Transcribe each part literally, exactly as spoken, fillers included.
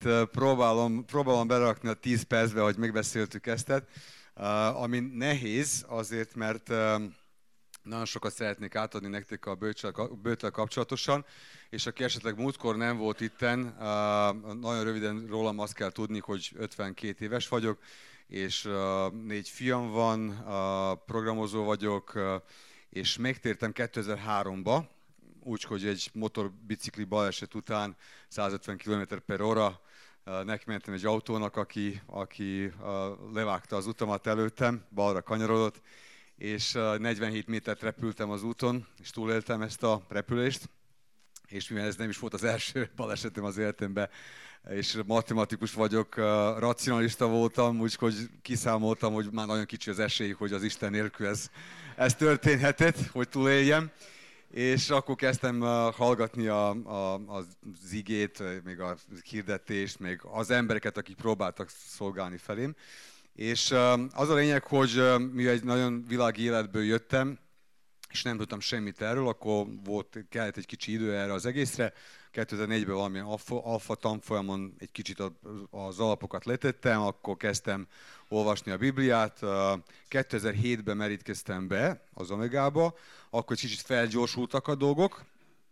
próbálom, próbálom berakni a tíz percbe, hogy megbeszéltük ezt, ami nehéz azért, mert nagyon sokat szeretnék átadni nektek a bőttel kapcsolatosan, és aki esetleg múltkor nem volt itten, nagyon röviden rólam azt kell tudni, hogy ötvenkét éves vagyok, és négy fiam van, programozó vagyok, és megtértem kétezer-háromba, úgyhogy egy motorbicikli baleset után százötven kilométer per óra neki mentem egy autónak, aki, aki levágta az utamat előttem, balra kanyarodott, és negyvenhét métert repültem az úton, és túléltem ezt a repülést, és mivel ez nem is volt az első balesetem az életemben, és matematikus vagyok, racionalista voltam, úgyhogy kiszámoltam, hogy már nagyon kicsi az esély, hogy az Isten nélkül ez, ez történhetett, hogy túléljem. És akkor kezdtem hallgatni a, a, az igét, még a hirdetést, még az embereket, akik próbáltak szolgálni felém. És az a lényeg, hogy mi egy nagyon világi életből jöttem, és nem tudtam semmit erről, akkor volt, kellett egy kicsi idő erre az egészre. kétezer-négyben valamilyen alfa, alfa tanfolyamon egy kicsit az alapokat letettem, akkor kezdtem olvasni a Bibliát. kétezer-hétben merítkeztem be az Omegába, akkor kicsit felgyorsultak a dolgok,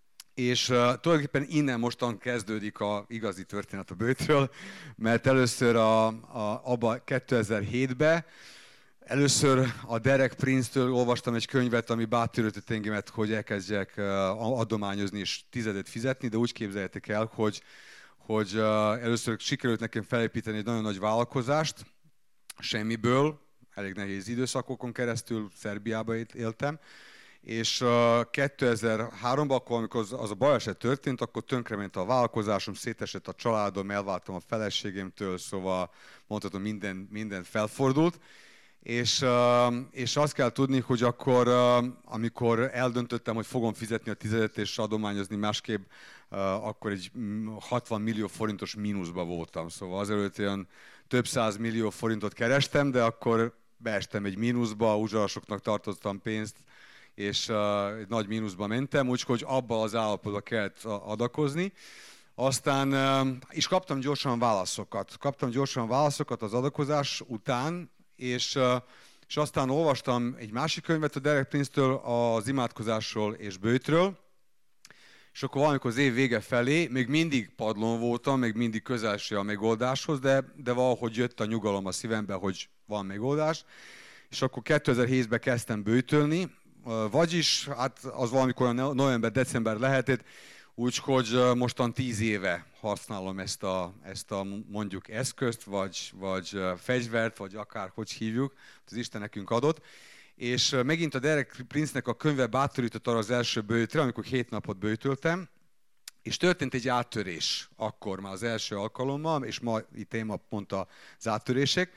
és uh, tulajdonképpen innen mostan kezdődik a igazi történet a bőtről, mert először a, a, abba kétezer-hétben először a Derek Prince-től olvastam egy könyvet, ami bátorított engemet, hogy elkezdjek uh, adományozni és tizedet fizetni, de úgy képzeljétek el, hogy, hogy uh, először sikerült nekem felépíteni egy nagyon nagy vállalkozást, semmiből, elég nehéz időszakokon keresztül Szerbiába éltem, és uh, kétezer-háromban, akkor, amikor az, az a baleset történt, akkor tönkrement a vállalkozásom, szétesett a családom, elváltam a feleségemtől, szóval mondhatom, minden, minden felfordult. És, uh, és azt kell tudni, hogy akkor, uh, amikor eldöntöttem, hogy fogom fizetni a tizedet és adományozni másképp, uh, akkor egy hatvan millió forintos mínuszba voltam. Szóval azelőtt olyan több száz millió forintot kerestem, de akkor beestem egy mínuszba, uzsorosoknak tartottam pénzt, és uh, egy nagy mínuszba mentem, úgyhogy abba az állapotba kellett adakozni. Aztán uh, is kaptam gyorsan válaszokat. Kaptam gyorsan válaszokat az adakozás után, és, uh, és aztán olvastam egy másik könyvet a Derek Prince-től az imádkozásról és bőtről, és akkor valamikor az év vége felé még mindig padlón voltam, még mindig közelső a megoldáshoz, de, de valahogy jött a nyugalom a szívembe, hogy van megoldás. És akkor kétezer-hétben kezdtem bőtölni, vagyis hát az valamikor november-december lehetett, úgyhogy mostan tíz éve használom ezt a, ezt a mondjuk eszközt, vagy, vagy fegyvert, vagy akár hogy hívjuk, az Isten nekünk adott. És megint a Derek Prince-nek a könyve bátorított arra az első bőtre, amikor hét napot bőtöltem, és történt egy áttörés akkor már az első alkalommal, és ma itt téma pont az áttörések.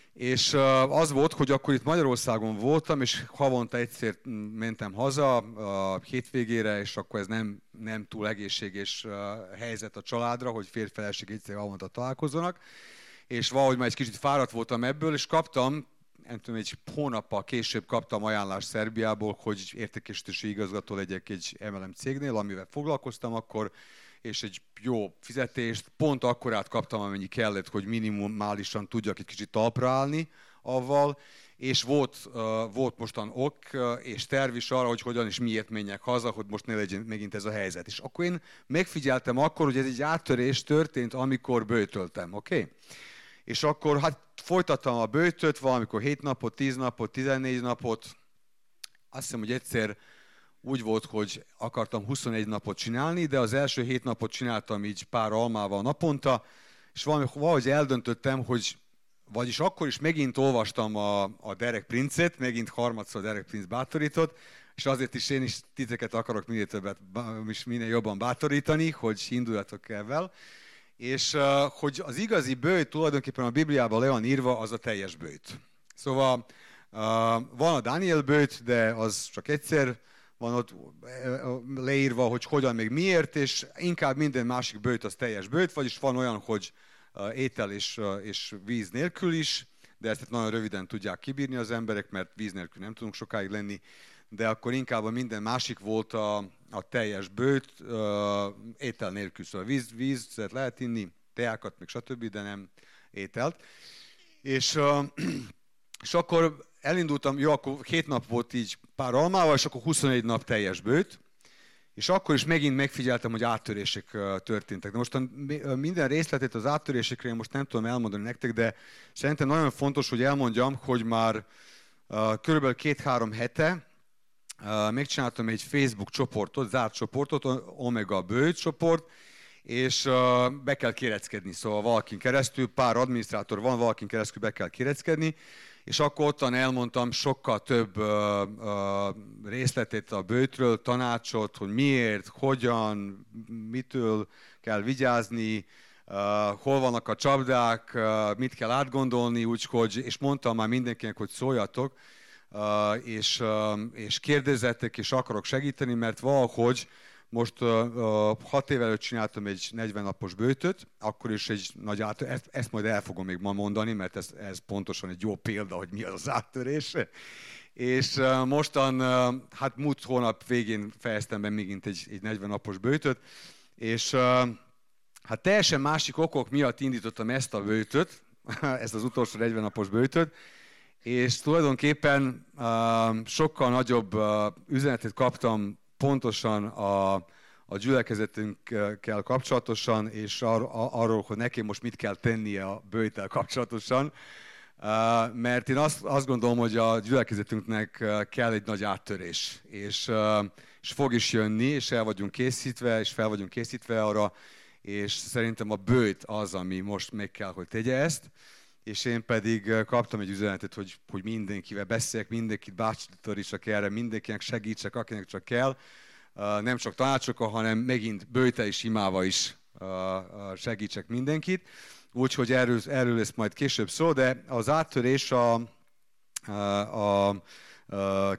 És az volt, hogy akkor itt Magyarországon voltam, és havonta egyszer mentem haza a hétvégére, és akkor ez nem, nem túl egészséges helyzet a családra, hogy férj-feleség egyszer havonta találkozzanak. És valahogy már egy kicsit fáradt voltam ebből, és kaptam, nem tudom, egy hónappal később kaptam ajánlást Szerbiából, hogy értékesítési igazgató legyek egy em el em cégnél, amivel foglalkoztam akkor, és egy jó fizetést, pont akkorát kaptam, amennyi kellett, hogy minimálisan tudjak egy kicsit talpra állni avval, és volt, uh, volt mostan ok uh, és terv is arra, hogy hogyan és miért menjek haza, hogy most ne legyen megint ez a helyzet. És akkor én megfigyeltem akkor, hogy ez egy áttörés történt, amikor bőtöltem, oké? Okay? És akkor hát folytattam a bőtöt, valamikor hét napot, tíz napot, tizennégy napot. Azt hiszem, hogy egyszer úgy volt, hogy akartam huszonegy napot csinálni, de az első hét napot csináltam így pár almával naponta, és valahogy eldöntöttem, hogy vagyis akkor is megint olvastam a, a Derek Prince-et, megint harmadszor a Derek Prince bátorított, és azért is én is titeket akarok minél többet, minél jobban bátorítani, hogy induljatok ezzel. És uh, hogy az igazi bőjt tulajdonképpen a Bibliában le van írva, az a teljes bőjt. Szóval uh, van a Dániel bőjt, de az csak egyszer van ott leírva, hogy hogyan, még miért, és inkább minden másik bőjt az teljes bőjt, vagyis van olyan, hogy uh, étel és, uh, és víz nélkül is, de ezt nagyon röviden tudják kibírni az emberek, mert víz nélkül nem tudunk sokáig lenni, de akkor inkább a minden másik volt a, a teljes bőjt, uh, étel nélkül, szóval víz, vízet lehet inni, teákat, meg stb., de nem ételt. És, uh, és akkor elindultam, jó, akkor két nap volt így pár almával, és akkor huszonegy nap teljes bőt, és akkor is megint megfigyeltem, hogy áttörések történtek. De most minden részletét az áttörésekre én most nem tudom elmondani nektek, de szerintem nagyon fontos, hogy elmondjam, hogy már uh, körülbelül két-három hete uh, megcsináltam egy Facebook csoportot, zárt csoportot, Omega Bőt csoport, és uh, be kell kéreckedni, szóval valakin keresztül, pár adminisztrátor van, valakin keresztül be kell kéreckedni, és akkor ottan elmondtam sokkal több uh, uh, részletét a bőtről, tanácsot, hogy miért, hogyan, mitől kell vigyázni, uh, hol vannak a csapdák, uh, mit kell átgondolni, úgyhogy, és mondtam már mindenkinek, hogy szóljatok, uh, és, uh, és kérdezzetek, és akarok segíteni, mert valahogy most uh, uh, hat évvel előtt csináltam egy negyven napos bőtöt, akkor is egy nagy áttörés, ezt, ezt majd el fogom még ma mondani, mert ez, ez pontosan egy jó példa, hogy mi az az áttörés. És uh, mostan, uh, hát múlt hónap végén fejeztem be megint egy, egy negyven napos bőtöt, és uh, hát teljesen másik okok miatt indítottam ezt a bőtöt, ezt az utolsó negyven napos bőtöt, és tulajdonképpen uh, sokkal nagyobb uh, üzenetet kaptam pontosan a, a gyülekezetünkkel kapcsolatosan, és ar, arról, hogy nekem most mit kell tennie a bőjttel kapcsolatosan. Uh, mert én azt, azt gondolom, hogy a gyülekezetünknek kell egy nagy áttörés, és, uh, és fog is jönni, és el vagyunk készítve, és fel vagyunk készítve arra, és szerintem a bőjt az, ami most meg kell, hogy tegye ezt. És én pedig kaptam egy üzenetet, hogy, hogy mindenkivel beszéljek, mindenkit bátorítsak erre, mindenkinek segítsek, akinek csak kell. Nem csak tanácsokkal, hanem megint bőjtel és imával is segítsek mindenkit. Úgyhogy erről, erről lesz majd később szó, de az áttörés a, a, a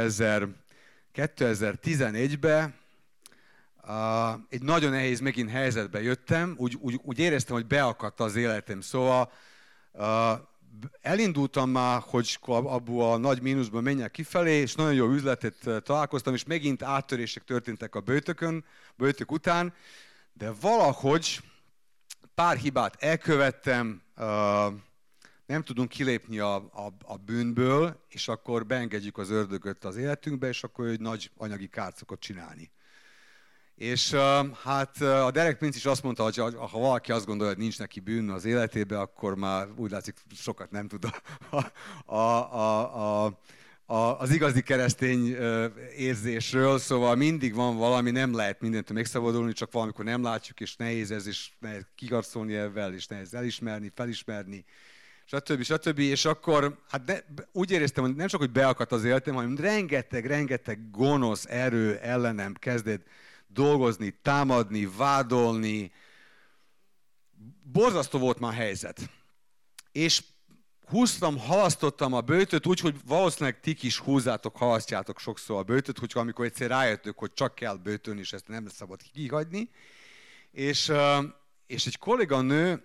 kétezer-tizenegyben egy nagyon nehéz megint helyzetbe jöttem, úgy, úgy, úgy éreztem, hogy beakadt az életem. Szóval Uh, elindultam már, hogy abból a nagy mínuszból menjek kifelé, és nagyon jó üzletet találkoztam, és megint áttörések történtek a bőtökön, bőtök után, de valahogy pár hibát elkövettem, uh, nem tudunk kilépni a, a, a bűnből, és akkor beengedjük az ördögöt az életünkbe, és akkor egy nagy anyagi kárt szokott csinálni. És uh, hát uh, a Derek Prince is azt mondta, hogy ha valaki azt gondolja, hogy nincs neki bűn az életében, akkor már úgy látszik, sokat nem tud a, a, a, a, a, az igazi keresztény uh, érzésről. Szóval mindig van valami, nem lehet mindentől megszabadulni, csak valamikor nem látjuk, és nehéz ez, és nehéz kiharcolni ebben, és nehéz elismerni, felismerni, stb. stb. És akkor hát de, úgy éreztem, hogy nem csak, hogy beakadt az életem, hanem rengeteg, rengeteg gonosz erő ellenem kezdett dolgozni, támadni, vádolni. Borzasztó volt már a helyzet. És húztam, halasztottam a bőtöt, úgyhogy valószínűleg ti is húzzátok, halasztjátok sokszor a bőtöt, hogy amikor egyszer rájöttök, hogy csak kell bőtölni, és ezt nem szabad kihagyni. És, és egy kolléganő,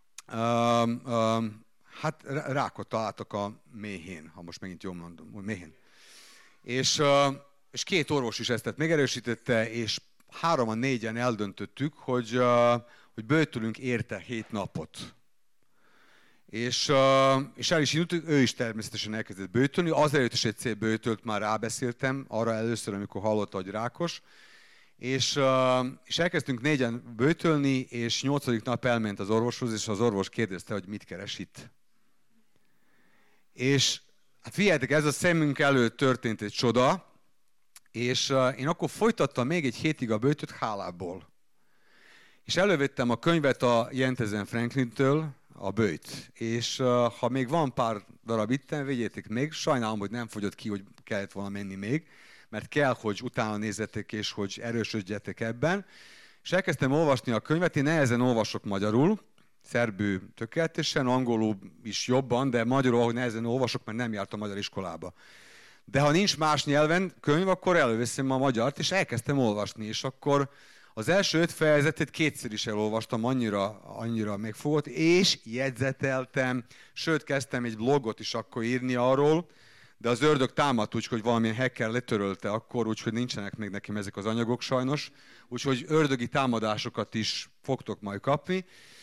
hát rákot találtak a méhén, ha most megint jól mondom, méhén. És, és két orvos is ezt megerősítette, és hároman, négyen eldöntöttük, hogy, uh, hogy bőtölünk érte hét napot. És, uh, és el is indultuk, ő is természetesen elkezdett bőtölni, azelőtt is egyszer bőtölt, már rábeszéltem, arra először, amikor hallotta, hogy rákos. És, uh, és elkezdtünk négyen bőtölni, és nyolcadik nap elment az orvoshoz, és az orvos kérdezte, hogy mit keres itt. És hát figyeljetek, ez a szemünk előtt történt egy csoda, és uh, én akkor folytattam még egy hétig a bőtöt hálából. És elővettem a könyvet a Jentezen Franklintől, a bőjt. És uh, ha még van pár darab itten, vegyétek még. Sajnálom, hogy nem fogyott ki, hogy kellett volna menni még, mert kell, hogy utána nézzetek, és hogy erősödjetek ebben. És elkezdtem olvasni a könyvet, én nehezen olvasok magyarul, szerbül tökéletesen, angolul is jobban, de magyarul, ahogy nehezen olvasok, mert nem jártam magyar iskolába. De ha nincs más nyelven könyv, akkor előveszem a magyart, és elkezdtem olvasni, és akkor az első öt fejezetet kétszer is elolvastam, annyira, annyira megfogott, és jegyzeteltem, sőt kezdtem egy blogot is akkor írni arról, de az ördög támadt úgy, hogy valamilyen hacker letörölte akkor, úgyhogy nincsenek még nekem ezek az anyagok sajnos, úgyhogy ördögi támadásokat is fogtok majd kapni.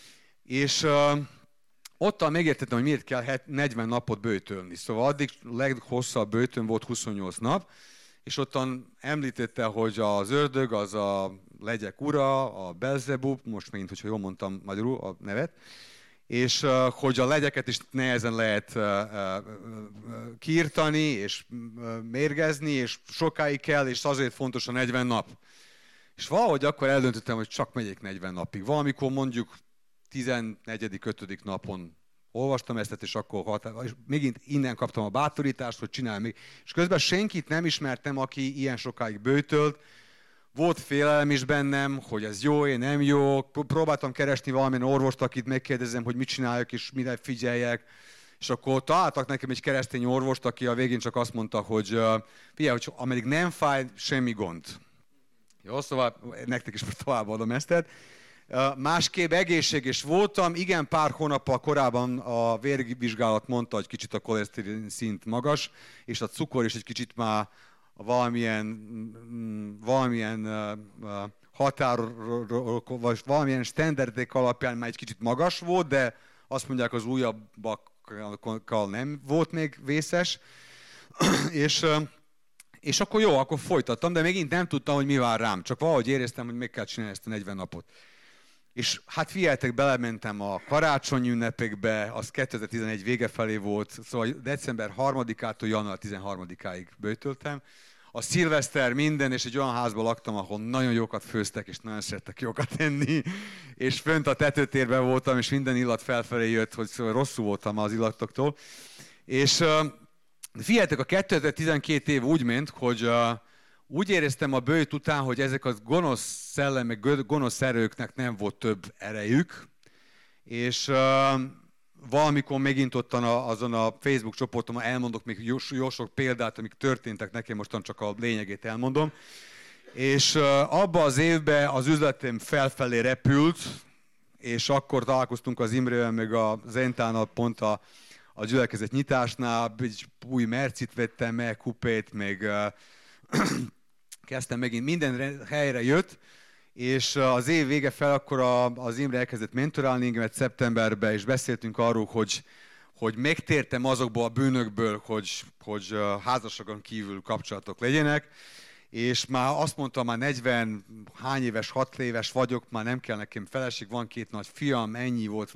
És uh, ottan megértettem, hogy miért kell negyven napot böjtölni. Szóval addig leghosszabb böjtön volt huszonnyolc nap, és ottan említette, hogy az ördög az a legyek ura, a Belzebub, most megint, hogyha jól mondtam magyarul a nevet, és uh, hogy a legyeket is nehezen lehet uh, uh, kiirtani, és uh, mérgezni, és sokáig kell, és azért fontos a negyven nap. És valahogy akkor eldöntöttem, hogy csak megyek negyven napig. Valamikor mondjuk tizennegyedik ötödik napon olvastam ezt, és akkor határ, és megint innen kaptam a bátorítást, hogy csinálj még. És közben senkit nem ismertem, aki ilyen sokáig böjtölt. Volt félelem is bennem, hogy ez jó, én nem jó. Próbáltam keresni valamilyen orvost, akit megkérdezem, hogy mit csináljak, és mire figyeljek. És akkor találtak nekem egy keresztény orvost, aki a végén csak azt mondta, hogy figyelj, hogy ameddig nem fáj, semmi gond. Jó, szóval nektek is továbbadom ezt. Másképp egészséges voltam, igen, pár hónappal korábban a vérvizsgálat mondta, hogy kicsit a koleszterin szint magas, és a cukor is egy kicsit már valamilyen, valamilyen határ, vagy valamilyen standardek alapján már egy kicsit magas volt, de azt mondják, az újabbakkal nem volt még vészes. és, és akkor jó, akkor folytattam, de megint nem tudtam, hogy mi vár rám. Csak valahogy éreztem, hogy meg kell csinálni ezt a negyven napot. És hát figyeljetek, belementem a karácsonyi ünnepekbe, az kétezer-tizenegy vége felé volt, szóval december harmadikától január tizenharmadikáig böjtöltem. A szilveszter minden, és egy olyan házban laktam, ahol nagyon jókat főztek, és nagyon szerettek jókat enni. És fönt a tetőtérben voltam, és minden illat felfelé jött, hogy szóval rosszul voltam az illatoktól. És uh, figyeljetek, a kétezer-tizenkét év úgy ment, hogy uh, úgy éreztem a böjt után, hogy ezek a gonosz szellemek, gonosz erőknek nem volt több erejük, és uh, valamikor megint ottan a, azon a Facebook csoportomon elmondok még jó, jó sok példát, amik történtek nekem, mostan csak a lényegét elmondom. És uh, abban az évben az üzletem felfelé repült, és akkor találkoztunk az Imrével, meg a Zentánnal pont a, a gyülekezet nyitásnál, egy új mercit vettem meg, kupét, meg uh, kezdtem megint, minden helyre jött, és az év vége fel akkor az Imre elkezdett mentorálni engemet szeptemberben, és beszéltünk arról, hogy, hogy megtértem azokból a bűnökből, hogy, hogy házasságon kívül kapcsolatok legyenek, és már azt mondtam, már negyven hány éves, hat éves vagyok, már nem kell nekem feleség, van két nagy fiam, ennyi volt,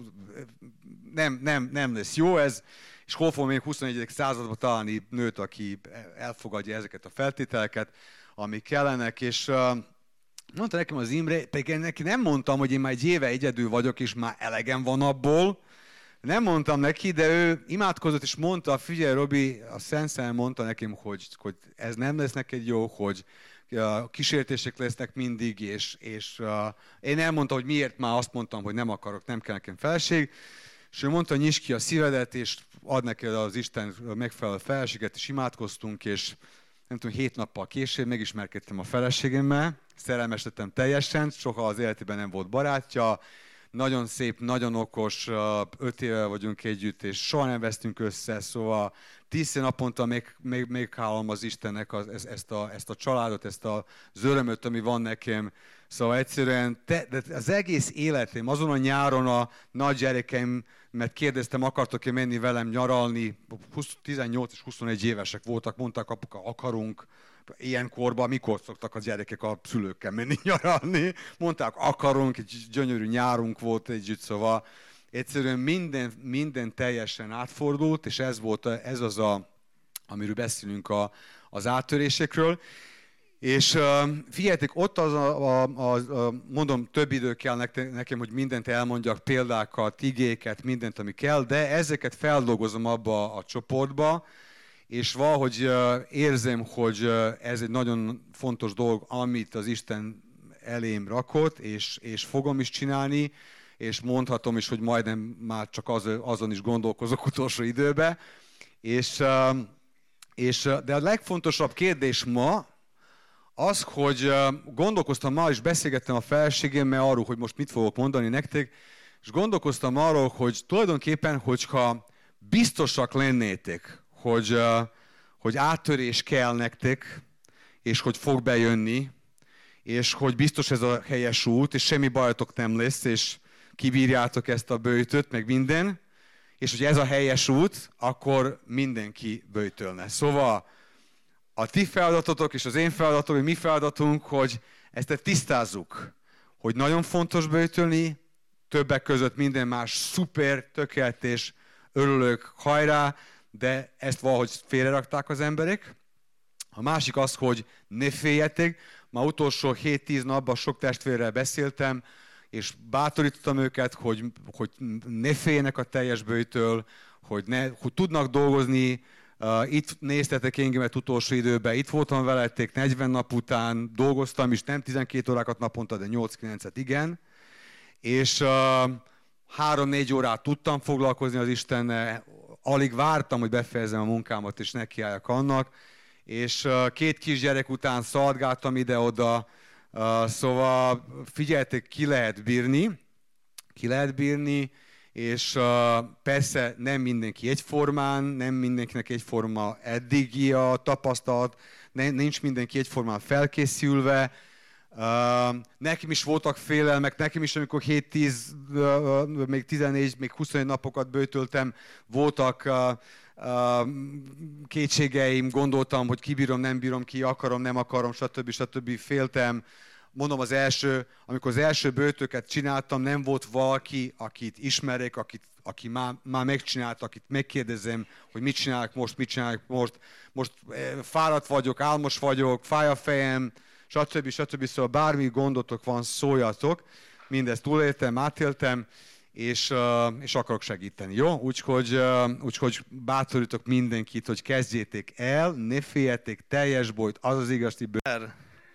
nem, nem, nem lesz jó ez, és hol fogom még huszonegyedik században találni nőt, aki elfogadja ezeket a feltételeket, amik kellenek, és uh, mondta nekem az Imre, pedig neki nem mondtam, hogy én már egy éve egyedül vagyok, és már elegem van abból. Nem mondtam neki, de ő imádkozott, és mondta, figyelj Robi, a Szent Szellem mondta nekem, hogy, hogy ez nem lesz neked jó, hogy uh, kísértések lesznek mindig, és, és uh, én elmondtam, hogy miért már azt mondtam, hogy nem akarok, nem kell nekem feleség. És ő mondta, nyisd ki a szívedet, és ad neked az Isten megfelelő feleséget, és imádkoztunk, és nem tudom, hét nappal később megismerkedtem a feleségemmel, szerelmesedtem teljesen, soha az életében nem volt barátja, nagyon szép, nagyon okos, öt éve vagyunk együtt, és soha nem vesztünk össze, szóval tíz naponta meg, meg, meghálom az Istennek az, ezt, a, ezt a családot, ezt az örömöt, ami van nekem. Szóval egyszerűen te, de az egész életem, azon a nyáron a nagy gyerekeim, mert kérdeztem, akartok-e menni velem nyaralni, tizennyolc és huszonegy évesek voltak, mondták, apuka, akarunk, ilyen korban, mikor szoktak a gyerekek a szülőkkel menni nyaralni, mondták, akarunk, egy gyönyörű nyárunk volt együtt, szóval egyszerűen minden, minden teljesen átfordult, és ez volt, ez az a, amiről beszélünk a, az áttörésekről. És uh, figyeljetek, ott az a, a, a, a, mondom, több idő kell nekem, hogy mindent elmondjak, példákat, igéket, mindent, ami kell, de ezeket feldolgozom abba a csoportba, és valahogy uh, érzem, hogy uh, ez egy nagyon fontos dolog, amit az Isten elém rakott, és, és fogom is csinálni, és mondhatom is, hogy majdnem már csak az, azon is gondolkozok utolsó időben. És, uh, és, de a legfontosabb kérdés ma, az, hogy gondolkoztam ma, és beszélgettem a feleségemmel arról, hogy most mit fogok mondani nektek, és gondolkoztam arról, hogy tulajdonképpen, hogyha biztosak lennétek, hogy, hogy áttörés kell nektek, és hogy fog bejönni, és hogy biztos ez a helyes út, és semmi bajotok nem lesz, és kibírjátok ezt a böjtöt, meg minden, és hogy ez a helyes út, akkor mindenki böjtölne. Szóval a ti feladatotok és az én feladatom, mi feladatunk, hogy ezt tisztázzuk, hogy nagyon fontos böjtölni, többek között minden más szuper, tökéletes, örülök, hajrá, de ezt valahogy félrerakták az emberek. A másik az, hogy ne féljetek. Már utolsó hét-tíz napban sok testvérrel beszéltem, és bátorítottam őket, hogy, hogy ne féljenek a teljes böjtől, hogy, ne, hogy tudnak dolgozni. Uh, itt néztetek engemet utolsó időben, itt voltam veletek negyven nap után, dolgoztam is, nem tizenkét órákat naponta, de nyolc-kilencet igen. És uh, három-négy órát tudtam foglalkozni az Istennel, alig vártam, hogy befejezzem a munkámat, és nekiálljak annak. És uh, két kisgyerek után szaladgáltam ide-oda, uh, szóval figyeljetek, ki lehet bírni, ki lehet bírni, és uh, persze nem mindenki egyformán, nem mindenkinek egyforma eddigi a tapasztalat, ne, nincs mindenki egyformán felkészülve. Uh, nekem is voltak félelmek, nekem is, amikor hét-tíz, uh, még tizennégy, még huszonegy napokat böjtöltem, voltak uh, uh, kétségeim, gondoltam, hogy kibírom, nem bírom ki, akarom, nem akarom, stb. stb. Féltem. Mondom, az első, amikor az első böjtöket csináltam, nem volt valaki, akit ismerek, akit, aki már, már megcsinált, akit megkérdezem, hogy mit csinálok most, mit csinálok most. Most fáradt vagyok, álmos vagyok, fáj a fejem, stb. stb. Szóval bármi gondotok van, szóljatok. Mindezt túléltem, átéltem, és, és akarok segíteni. Jó? Úgyhogy, úgyhogy bátorítok mindenkit, hogy kezdjétek el, ne féljetek, teljes bojt, az az igazi böjt.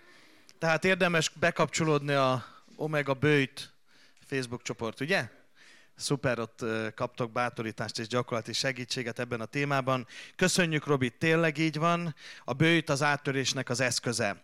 Tehát érdemes bekapcsolódni a Omega Böjt Facebook csoport, ugye? Szuper, ott kaptok bátorítást és gyakorlati segítséget ebben a témában. Köszönjük, Robi, tényleg így van. A böjt az áttörésnek az eszköze.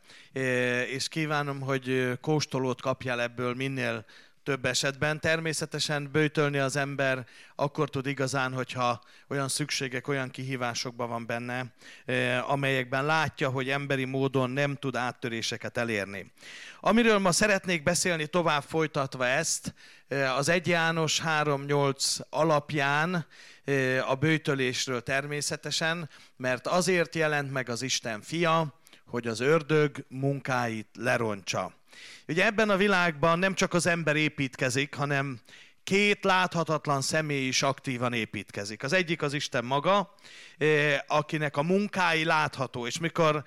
És kívánom, hogy kóstolót kapjál ebből minél több esetben. Természetesen böjtölni az ember akkor tud igazán, hogyha olyan szükségek, olyan kihívásokban van benne, amelyekben látja, hogy emberi módon nem tud áttöréseket elérni. Amiről ma szeretnék beszélni, tovább folytatva ezt, az Egy János három nyolc alapján a böjtölésről természetesen, mert azért jelent meg az Isten fia, hogy az ördög munkáit lerontsa. Ugye ebben a világban nem csak az ember építkezik, hanem két láthatatlan személy is aktívan építkezik. Az egyik az Isten maga, akinek a munkái látható, és mikor,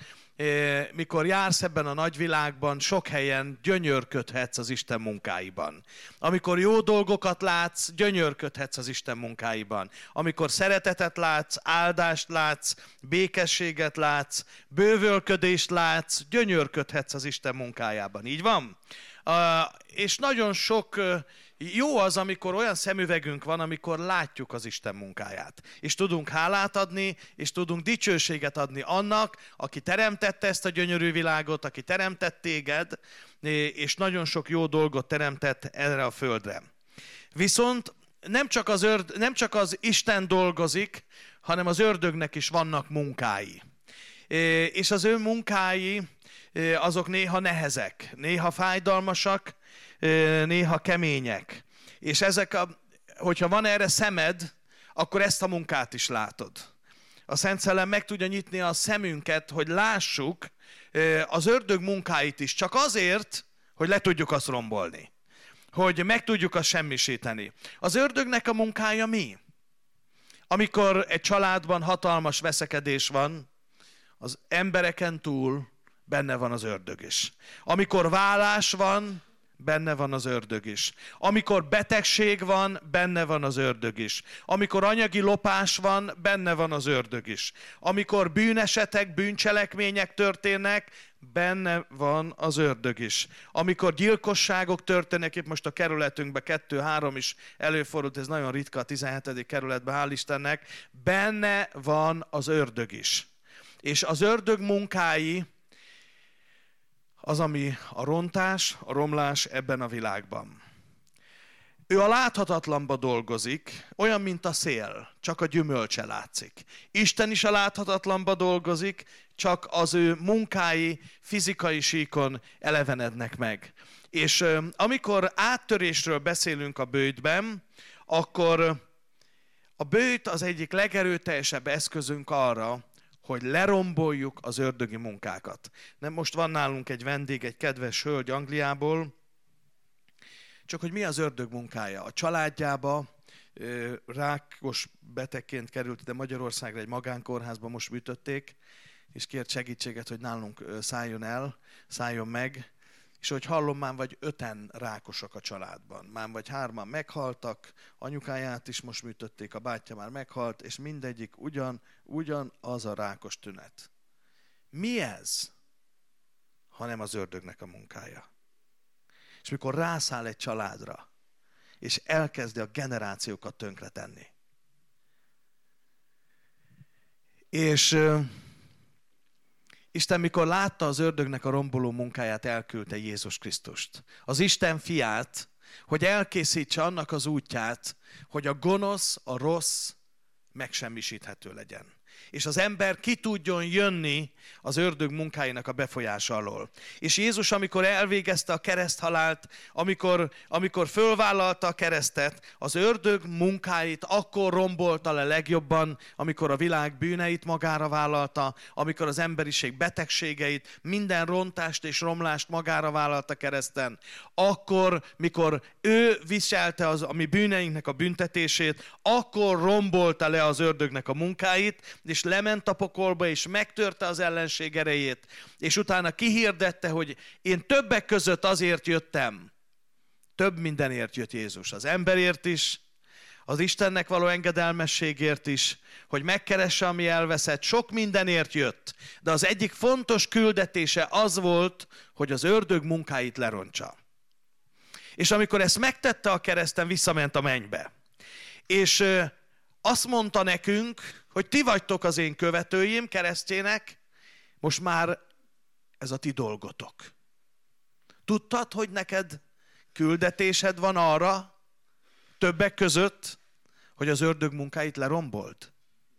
mikor jársz ebben a nagyvilágban, sok helyen gyönyörködhetsz az Isten munkáiban. Amikor jó dolgokat látsz, gyönyörködhetsz az Isten munkáiban. Amikor szeretetet látsz, áldást látsz, békességet látsz, bővölködést látsz, gyönyörködhetsz az Isten munkájában. Így van? Uh, és nagyon sok uh, jó az, amikor olyan szemüvegünk van, amikor látjuk az Isten munkáját. És tudunk hálát adni, és tudunk dicsőséget adni annak, aki teremtette ezt a gyönyörű világot, aki teremtett téged, és nagyon sok jó dolgot teremtett erre a földre. Viszont nem csak az, örd, nem csak az Isten dolgozik, hanem az ördögnek is vannak munkái. És az ő munkái azok néha nehezek, néha fájdalmasak, néha kemények. És ezek, a, hogyha van erre szemed, akkor ezt a munkát is látod. A Szent Szellem meg tudja nyitni a szemünket, hogy lássuk az ördög munkáit is, csak azért, hogy le tudjuk azt rombolni. Hogy meg tudjuk azt semmisíteni. Az ördögnek a munkája mi? Amikor egy családban hatalmas veszekedés van, az embereken túl benne van az ördög is. Amikor válás van, benne van az ördög is. Amikor betegség van, benne van az ördög is. Amikor anyagi lopás van, benne van az ördög is. Amikor bűnesetek, bűncselekmények történnek, benne van az ördög is. Amikor gyilkosságok történnek, itt most a kerületünkben kettő-három is előfordult, ez nagyon ritka a tizenhetedik kerületben, hál' Istennek, benne van az ördög is. És az ördög munkái az, ami a rontás, a romlás ebben a világban. Ő a láthatatlanba dolgozik, olyan, mint a szél, csak a gyümölcse látszik. Isten is a láthatatlanba dolgozik, csak az ő munkái fizikai síkon elevenednek meg. És amikor áttörésről beszélünk a böjtben, akkor a böjt az egyik legerőteljesebb eszközünk arra, hogy leromboljuk az ördögi munkákat. Nem, most van nálunk egy vendég, egy kedves hölgy Angliából, csak hogy mi az ördög munkája? A családjába rákos betegként került ide Magyarországra, egy magánkórházba most műtötték, és kért segítséget, hogy nálunk szálljon el, szálljon meg, és hogy hallom, már vagy öten rákosak a családban. Már vagy hárman meghaltak, anyukáját is most műtötték, a bátyja már meghalt, és mindegyik ugyan, ugyan az a rákos tünet. Mi ez, hanem az ördögnek a munkája? És mikor rászáll egy családra, és elkezdi a generációkat tönkretenni. És uh, Isten, mikor látta az ördögnek a romboló munkáját, elküldte Jézus Krisztust. Az Isten fiát, hogy elkészítse annak az útját, hogy a gonosz, a rossz megsemmisíthető legyen. És az ember ki tudjon jönni az ördög munkáinak a befolyása alól. És Jézus, amikor elvégezte a kereszthalált, amikor, amikor fölvállalta a keresztet, az ördög munkáit akkor rombolta le legjobban, amikor a világ bűneit magára vállalta, amikor az emberiség betegségeit, minden rontást és romlást magára vállalta kereszten. Akkor, mikor ő viselte az, a mi bűneinknek a büntetését, akkor rombolta le az ördögnek a munkáit, és lement a pokolba, és megtörte az ellenség erejét, és utána kihirdette, hogy én többek között azért jöttem. Több mindenért jött Jézus. Az emberért is, az Istennek való engedelmességért is, hogy megkeresse, ami elveszett. Sok mindenért jött. De az egyik fontos küldetése az volt, hogy az ördög munkáit lerontsa. És amikor ezt megtette a kereszten, visszament a mennybe. És azt mondta nekünk, hogy ti vagytok az én követőim, keresztjének, most már ez a ti dolgotok. Tudtad, hogy neked küldetésed van arra, többek között, hogy az ördög munkáit lerombold?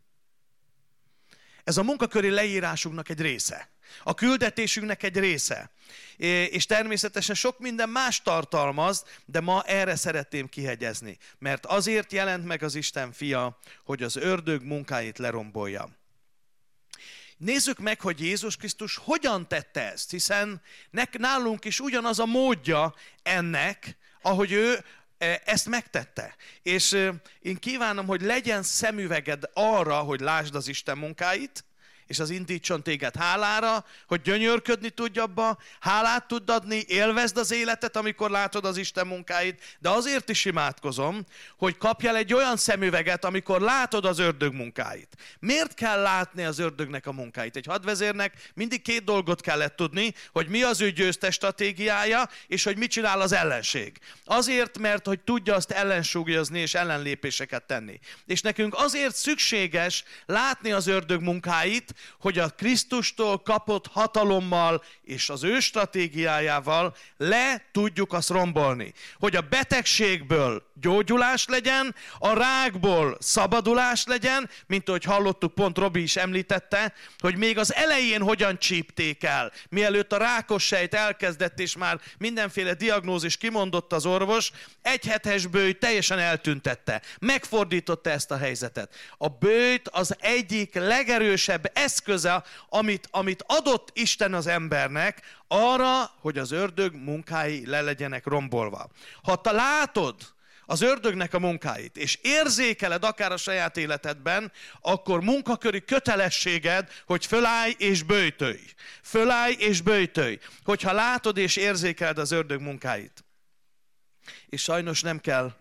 Ez a munkaköri leírásunknak egy része. A küldetésünknek egy része. És természetesen sok minden más tartalmaz, de ma erre szeretném kihegyezni. Mert azért jelent meg az Isten fia, hogy az ördög munkáit lerombolja. Nézzük meg, hogy Jézus Krisztus hogyan tette ezt, hiszen nálunk is ugyanaz a módja ennek, ahogy ő ezt megtette. És én kívánom, hogy legyen szemüveged arra, hogy lásd az Isten munkáit, és az indítson téged hálára, hogy gyönyörködni tudj abba, hálát tudd adni, élvezd az életet, amikor látod az Isten munkáit, de azért is imádkozom, hogy kapjál egy olyan szemüveget, amikor látod az ördög munkáit. Miért kell látni az ördögnek a munkáit? Egy hadvezérnek mindig két dolgot kellett tudni, hogy mi az ő győztes stratégiája, és hogy mit csinál az ellenség. Azért, mert hogy tudja azt ellensúlyozni és ellenlépéseket tenni. És nekünk azért szükséges látni az ördög munkáit, hogy a Krisztustól kapott hatalommal és az ő stratégiájával le tudjuk azt rombolni. Hogy a betegségből gyógyulás legyen, a rákból szabadulás legyen, mint ahogy hallottuk, pont Robi is említette, hogy még az elején hogyan csípték el. Mielőtt a rákos sejt elkezdett, és már mindenféle diagnózis kimondott az orvos, egy hetes böjt teljesen eltüntette. Megfordította ezt a helyzetet. A böjt az egyik legerősebb eszköze, amit, amit adott Isten az embernek, arra, hogy az ördög munkái le legyenek rombolva. Ha te látod az ördögnek a munkáit, és érzékeled akár a saját életedben, akkor munkaköri kötelességed, hogy fölállj és böjtölj. Fölállj és böjtölj. Hogyha látod és érzékeled az ördög munkáit. És sajnos nem kell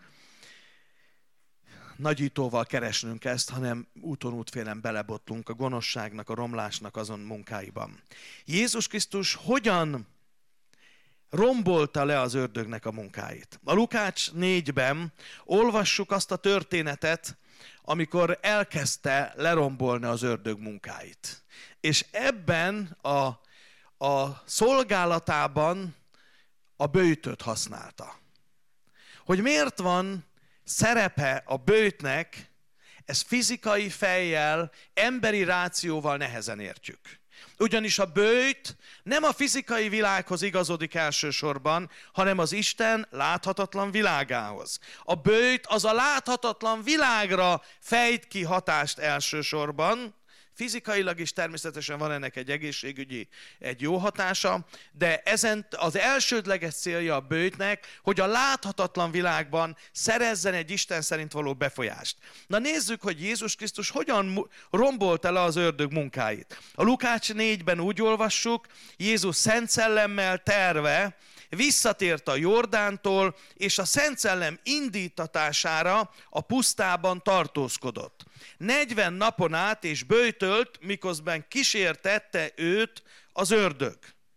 nagyítóval keresnünk ezt, hanem úton útfélen belebotlunk a gonoszságnak, a romlásnak azon munkáiban. Jézus Krisztus hogyan rombolta le az ördögnek a munkáit? A Lukács négyben olvassuk azt a történetet, amikor elkezdte lerombolni az ördög munkáit. És ebben a, a szolgálatában a böjtöt használta. hogy miért van szerepe a böjtnek, ez fizikai fejjel, emberi rációval nehezen értjük. Ugyanis a böjt nem a fizikai világhoz igazodik elsősorban, hanem az Isten láthatatlan világához. A böjt az a láthatatlan világra fejt ki hatást elsősorban, fizikailag is természetesen van ennek egy egészségügyi, egy jó hatása, de ezen az elsődleges célja a böjtnek, hogy a láthatatlan világban szerezzen egy Isten szerint való befolyást. Na nézzük, hogy Jézus Krisztus hogyan rombolta le az ördög munkáit. A Lukács négyben úgy olvassuk, Jézus Szent Szellemmel terve visszatért a Jordántól, és a Szent Szellem indítatására a pusztában tartózkodott. negyven napon át és böjtölt, miközben kísértette őt az ördög.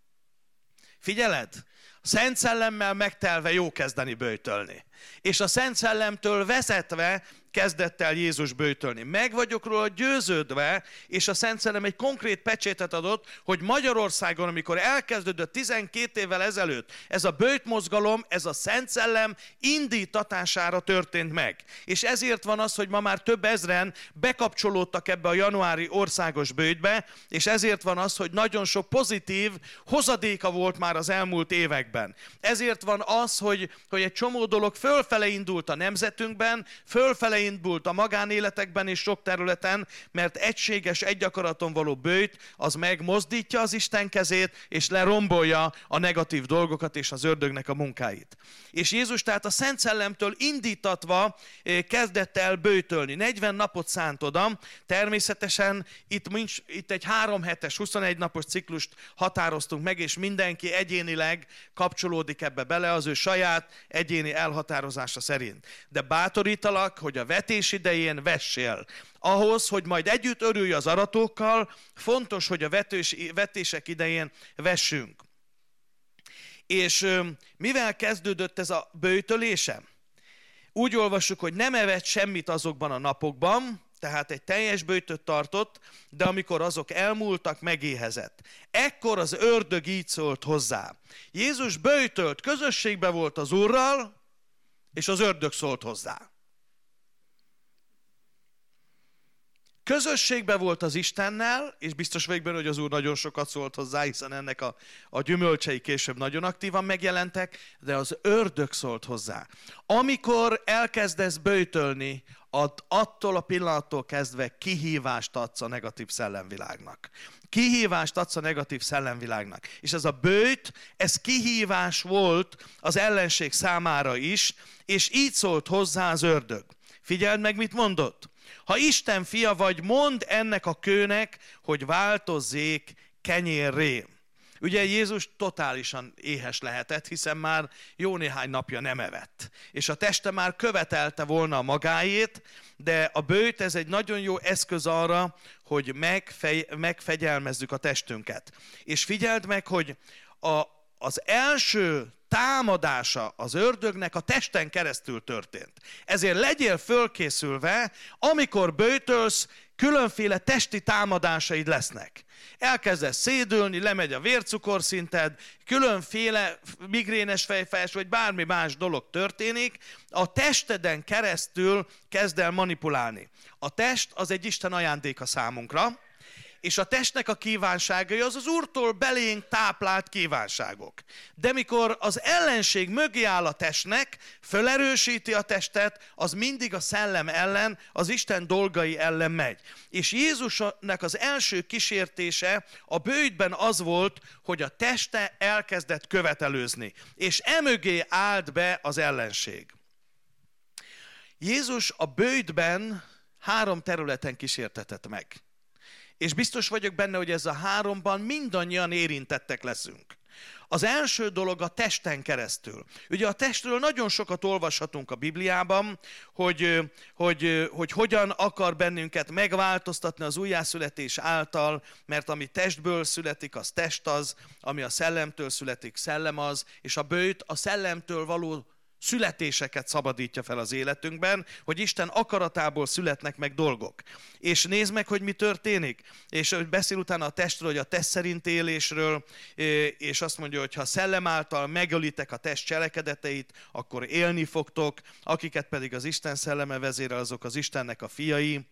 Figyeled? A Szent Szellemmel megtelve jó kezdeni böjtölni. És a Szent Szellemtől vezetve kezdett el Jézus böjtölni. Meg vagyok róla győződve, és a Szent Szellem egy konkrét pecsétet adott, hogy Magyarországon, amikor elkezdődött tizenkét évvel ezelőtt, ez a böjtmozgalom, ez a Szent Szellem indítatására történt meg. És ezért van az, hogy ma már több ezren bekapcsolódtak ebbe a januári országos böjtbe, és ezért van az, hogy nagyon sok pozitív hozadéka volt már az elmúlt években. Ezért van az, hogy, hogy egy csomó dolog fölfele indult a nemzetünkben, fölfele indult a magánéletekben és sok területen, mert egységes, egy akaraton való böjt, az megmozdítja az Isten kezét, és lerombolja a negatív dolgokat és az ördögnek a munkáit. És Jézus tehát a Szent Szellemtől indítatva kezdett el böjtölni. negyven napot szánt oda, természetesen itt, nincs, itt egy három hetes, huszonegy napos ciklust határoztunk meg, és mindenki egyénileg kapcsolódik ebbe bele az ő saját egyéni elhatározása szerint. De bátorítalak, hogy a vetés idején vessél. Ahhoz, hogy majd együtt örülj az aratókkal, fontos, hogy a vetés, vetések idején vessünk. És mivel kezdődött ez a böjtölése? Úgy olvassuk, hogy nem evett semmit azokban a napokban, tehát egy teljes böjtöt tartott, de amikor azok elmúltak, megéhezett. Ekkor az ördög így szólt hozzá. Jézus böjtölt, közösségbe volt az Úrral, és az ördög szólt hozzá. Közösségben volt az Istennel, és biztos vagyok benne, hogy az Úr nagyon sokat szólt hozzá, hiszen ennek a, a gyümölcsei később nagyon aktívan megjelentek, de az ördög szólt hozzá. Amikor elkezdesz böjtölni, attól a pillanattól kezdve kihívást adsz a negatív szellemvilágnak. Kihívást adsz a negatív szellemvilágnak. És ez a böjt, ez kihívás volt az ellenség számára is, és így szólt hozzá az ördög. Figyeld meg, mit mondott. Ha Isten fia vagy, mondd ennek a kőnek, hogy változzék kenyérré. Ugye Jézus totálisan éhes lehetett, hiszen már jó néhány napja nem evett. És a teste már követelte volna a magáét, de a böjt ez egy nagyon jó eszköz arra, hogy megfej, megfegyelmezzük a testünket. És figyeld meg, hogy a, az első támadása az ördögnek a testen keresztül történt. Ezért legyél fölkészülve, amikor böjtölsz, különféle testi támadásaid lesznek. Elkezdesz szédülni, lemegy a vércukorszinted, különféle migrénes fejfájás, vagy bármi más dolog történik, a testeden keresztül kezd el manipulálni. A test az egy Isten ajándéka számunkra, és a testnek a kívánságai az az Úrtól belénk táplált kívánságok. De mikor az ellenség mögé áll a testnek, fölerősíti a testet, az mindig a szellem ellen, az Isten dolgai ellen megy. És Jézusnak az első kísértése a böjtben az volt, hogy a teste elkezdett követelőzni, és emögé állt be az ellenség. Jézus a böjtben három területen kísértetett meg. És biztos vagyok benne, hogy ez a háromban mindannyian érintettek leszünk. Az első dolog a testen keresztül. Ugye a testről nagyon sokat olvashatunk a Bibliában, hogy, hogy, hogy hogyan akar bennünket megváltoztatni az újjászületés által, mert ami testből születik, az test az, ami a szellemtől születik, szellem az, és a böjt a szellemtől való születéseket szabadítja fel az életünkben, hogy Isten akaratából születnek meg dolgok. És nézd meg, hogy mi történik. És beszél utána a testről, hogy a test szerint élésről, és azt mondja, hogy ha szellem által megölitek a test cselekedeteit, akkor élni fogtok, akiket pedig az Isten szelleme vezérel, azok az Istennek a fiai.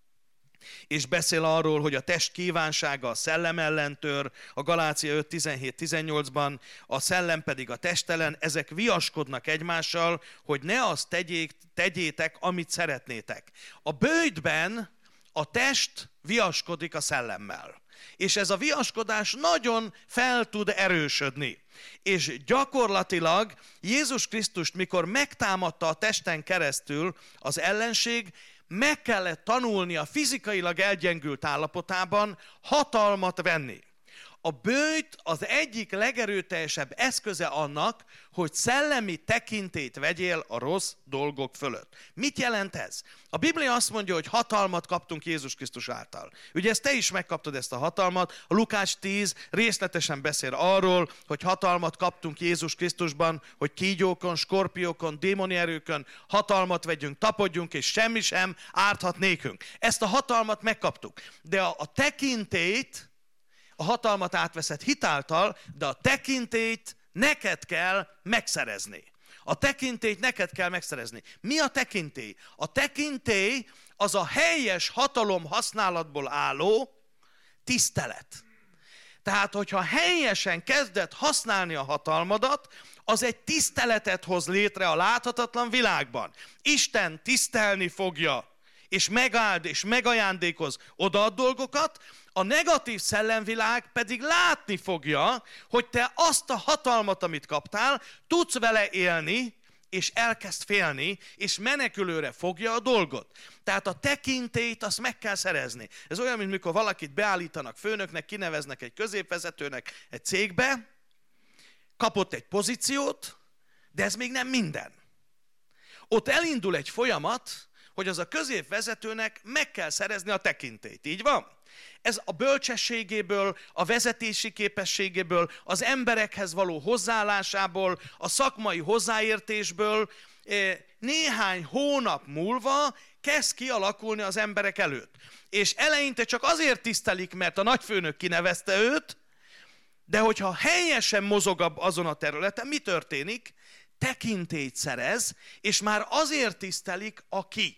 És beszél arról, hogy a test kívánsága a szellem ellen tör, a Galácia öt tizenhét tizennyolcban, a szellem pedig a test ellen, ezek viaskodnak egymással, hogy ne azt tegyék, tegyétek, amit szeretnétek. A böjtben a test viaskodik a szellemmel. És ez a viaskodás nagyon fel tud erősödni. És gyakorlatilag Jézus Krisztust, mikor megtámadta a testen keresztül az ellenség, meg kellett tanulnia fizikailag elgyengült állapotában hatalmat venni. A böjt az egyik legerőteljesebb eszköze annak, hogy szellemi tekintélyt vegyél a rossz dolgok fölött. Mit jelent ez? A Biblia azt mondja, hogy hatalmat kaptunk Jézus Krisztus által. Ugye ezt te is megkaptad, ezt a hatalmat. A Lukács tíz részletesen beszél arról, hogy hatalmat kaptunk Jézus Krisztusban, hogy kígyókon, skorpiókon, démoni erőkön hatalmat vegyünk, tapodjunk, és semmi sem árthat nékünk. Ezt a hatalmat megkaptuk. De a, a tekintélyt, a hatalmat átveszed hitáltal, de a tekintélyt neked kell megszerezni. A tekintélyt neked kell megszerezni. Mi a tekintély? A tekintély az a helyes hatalom használatból álló tisztelet. Tehát, hogyha helyesen kezded használni a hatalmadat, az egy tiszteletet hoz létre a láthatatlan világban. Isten tisztelni fogja, és megáld, és megajándékoz odaad dolgokat, a negatív szellemvilág pedig látni fogja, hogy te azt a hatalmat, amit kaptál, tudsz vele élni, és elkezd félni, és menekülőre fogja a dolgot. Tehát a tekintélyt azt meg kell szerezni. Ez olyan, mint mikor valakit beállítanak főnöknek, kineveznek egy középvezetőnek egy cégbe, kapott egy pozíciót, de ez még nem minden. Ott elindul egy folyamat, hogy az a középvezetőnek meg kell szerezni a tekintélyt. Így van? Ez a bölcsességéből, a vezetési képességéből, az emberekhez való hozzáállásából, a szakmai hozzáértésből néhány hónap múlva kezd kialakulni az emberek előtt. És eleinte csak azért tisztelik, mert a nagyfőnök kinevezte őt, de hogyha helyesen mozog azon a területen, mi történik? Tekintélyt szerez, és már azért tisztelik, aki.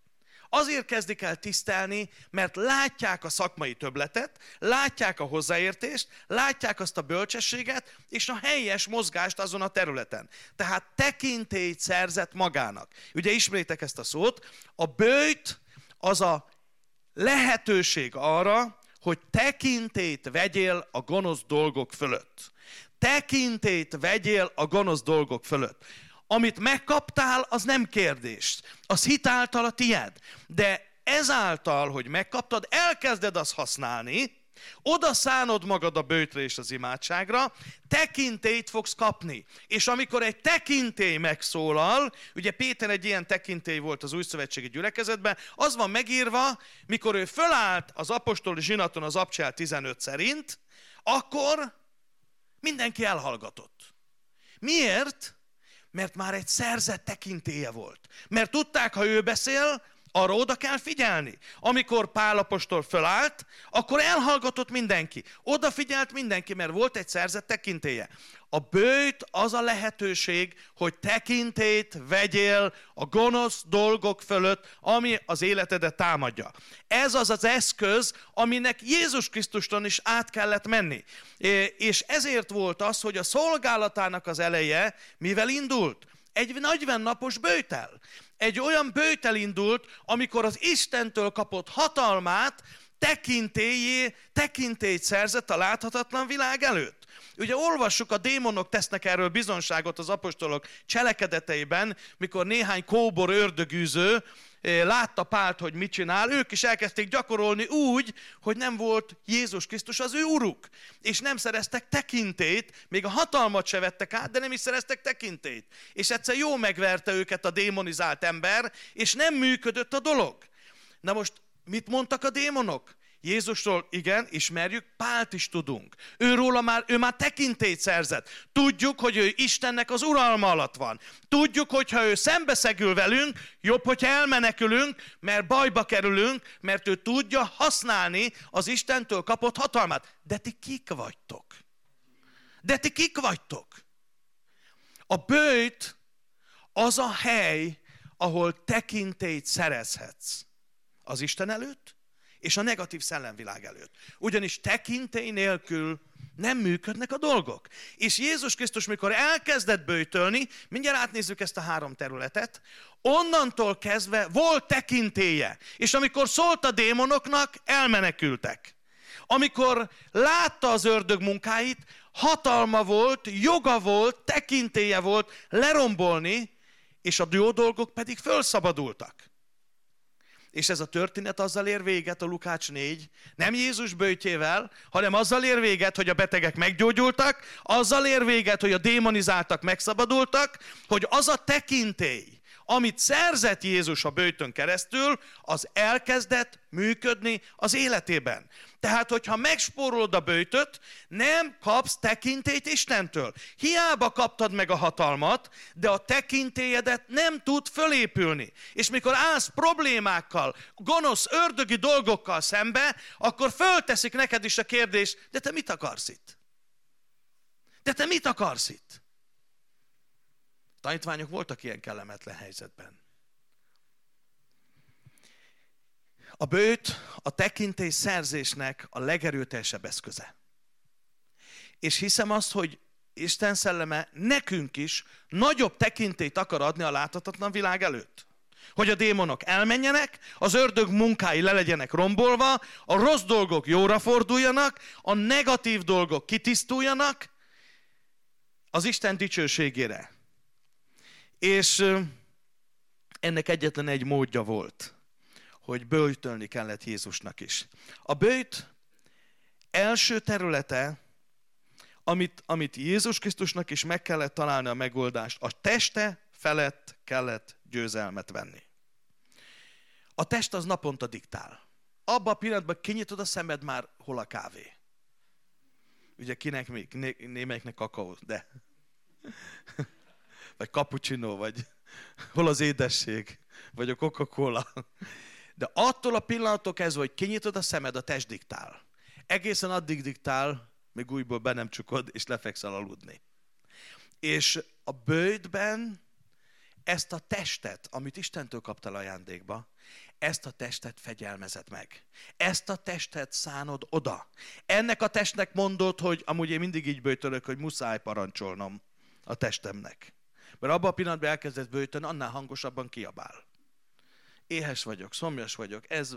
Azért kezdik el tisztelni, mert látják a szakmai többletet, látják a hozzáértést, látják azt a bölcsességet, és a helyes mozgást azon a területen. Tehát tekintélyt szerzett magának. Ugye ismeritek ezt a szót, a böjt az a lehetőség arra, hogy tekintélyt vegyél a gonosz dolgok fölött. Tekintélyt vegyél a gonosz dolgok fölött. Amit megkaptál, az nem kérdés. Az hitáltal a tied. De ezáltal, hogy megkaptad, elkezded azt használni, oda szánod magad a böjtre és az imádságra, tekintélyt fogsz kapni. És amikor egy tekintély megszólal, ugye Péter egy ilyen tekintély volt az újszövetségi gyülekezetben, az van megírva, mikor ő fölállt az apostoli zsinaton az Abcsel tizenöt szerint, akkor mindenki elhallgatott. Miért? Mert már egy szerzett tekintélye volt. Mert tudták, ha ő beszél, arra oda kell figyelni. Amikor Pál apostol fölállt, akkor elhallgatott mindenki. Odafigyelt mindenki, mert volt egy szerzett tekintélye. A böjt az a lehetőség, hogy tekintélyt vegyél a gonosz dolgok fölött, ami az életedet támadja. Ez az az eszköz, aminek Jézus Krisztuson is át kellett menni. És ezért volt az, hogy a szolgálatának az eleje mivel indult? Egy negyven napos böjtel. Egy olyan böjtel indult, amikor az Istentől kapott hatalmát tekintélyé, tekintélyt szerzett a láthatatlan világ előtt. Ugye olvassuk, a démonok tesznek erről bizonságot az apostolok cselekedeteiben, mikor néhány kóbor ördögűző látta Pált, hogy mit csinál, ők is elkezdték gyakorolni úgy, hogy nem volt Jézus Krisztus az ő uruk. És nem szereztek tekintélyt, még a hatalmat se vettek át, de nem is szereztek tekintélyt. És egyszer jó megverte őket a démonizált ember, és nem működött a dolog. Na most mit mondtak a démonok? Jézusról igen, ismerjük, Pált is tudunk. Őróla már, ő már tekintélyt szerzett. Tudjuk, hogy ő Istennek az uralma alatt van. Tudjuk, hogy ha ő szembeszegül velünk, jobb, hogyha elmenekülünk, mert bajba kerülünk, mert ő tudja használni az Istentől kapott hatalmát. De ti kik vagytok? De ti kik vagytok? A böjt az a hely, ahol tekintélyt szerezhetsz az Isten előtt, és a negatív szellemvilág előtt. Ugyanis tekintély nélkül nem működnek a dolgok. És Jézus Krisztus, mikor elkezdett böjtölni, mindjárt átnézzük ezt a három területet, onnantól kezdve volt tekintélye. És amikor szólt a démonoknak, elmenekültek. Amikor látta az ördög munkáit, hatalma volt, joga volt, tekintélye volt lerombolni, és a jó dolgok pedig fölszabadultak. És ez a történet azzal ér véget, a Lukács négy, nem Jézus böjtjével, hanem azzal ér véget, hogy a betegek meggyógyultak, azzal ér véget, hogy a démonizáltak megszabadultak, hogy az a tekintély, amit szerzett Jézus a böjtön keresztül, az elkezdett működni az életében. Tehát, hogyha megspórolod a böjtöt, nem kapsz tekintélyt Istentől. Hiába kaptad meg a hatalmat, de a tekintélyedet nem tud fölépülni. És mikor állsz problémákkal, gonosz, ördögi dolgokkal szembe, akkor fölteszik neked is a kérdést, de te mit akarsz itt? De te mit akarsz itt? Tanítványok voltak ilyen kellemetlen helyzetben. A böjt a tekintély szerzésnek a legerőteljesebb eszköze. És hiszem azt, hogy Isten szelleme nekünk is nagyobb tekintélyt akar adni a láthatatlan világ előtt. Hogy a démonok elmenjenek, az ördög munkái le legyenek rombolva, a rossz dolgok jóra forduljanak, a negatív dolgok kitisztuljanak az Isten dicsőségére. És ennek egyetlen egy módja volt, hogy böjtölni kellett Jézusnak is. A böjt első területe, amit, amit Jézus Krisztusnak is meg kellett találni a megoldást, a teste felett kellett győzelmet venni. A test az naponta diktál. Abban a pillanatban kinyitod a szemed, már hol a kávé. Ugye kinek még? Né- némelyiknek kakaó, de... vagy cappuccino, vagy hol az édesség, vagy a Coca-Cola. De attól a pillanattól kezdve, hogy kinyitod a szemed, a test diktál. Egészen addig diktál, még újból be nem csukod, és lefekszel aludni. És a böjtben ezt a testet, amit Istentől kaptál ajándékba, ezt a testet fegyelmezed meg. Ezt a testet szánod oda. Ennek a testnek mondod, hogy amúgy én mindig így böjtölök, hogy muszáj parancsolnom a testemnek. Mert abban a pillanatban elkezdett böjtölni, annál hangosabban kiabál. Éhes vagyok, szomjas vagyok, ez...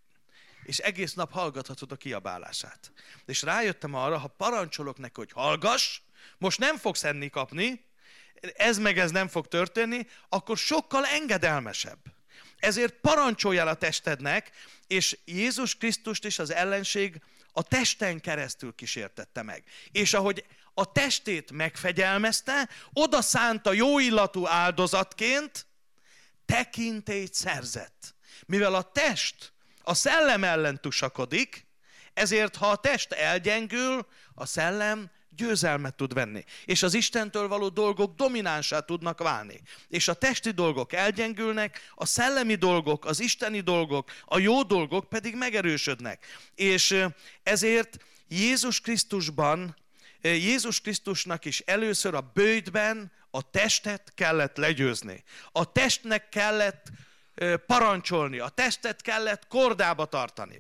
és egész nap hallgathatod a kiabálását. És rájöttem arra, ha parancsolok neki, hogy hallgass, most nem fogsz enni kapni, ez meg ez nem fog történni, akkor sokkal engedelmesebb. Ezért parancsoljál a testednek, és Jézus Krisztust is az ellenség a testen keresztül kísértette meg. És ahogy a testét megfegyelmezte, oda szánta jó illatú áldozatként, tekintélyt szerzett. Mivel a test a szellem ellen tusakodik, ezért ha a test elgyengül, a szellem győzelmet tud venni. És az Istentől való dolgok dominánsá tudnak válni. És a testi dolgok elgyengülnek, a szellemi dolgok, az isteni dolgok, a jó dolgok pedig megerősödnek. És ezért Jézus Krisztusban, Jézus Krisztusnak is először a böjtben a testet kellett legyőzni. A testnek kellett parancsolni, a testet kellett kordába tartani.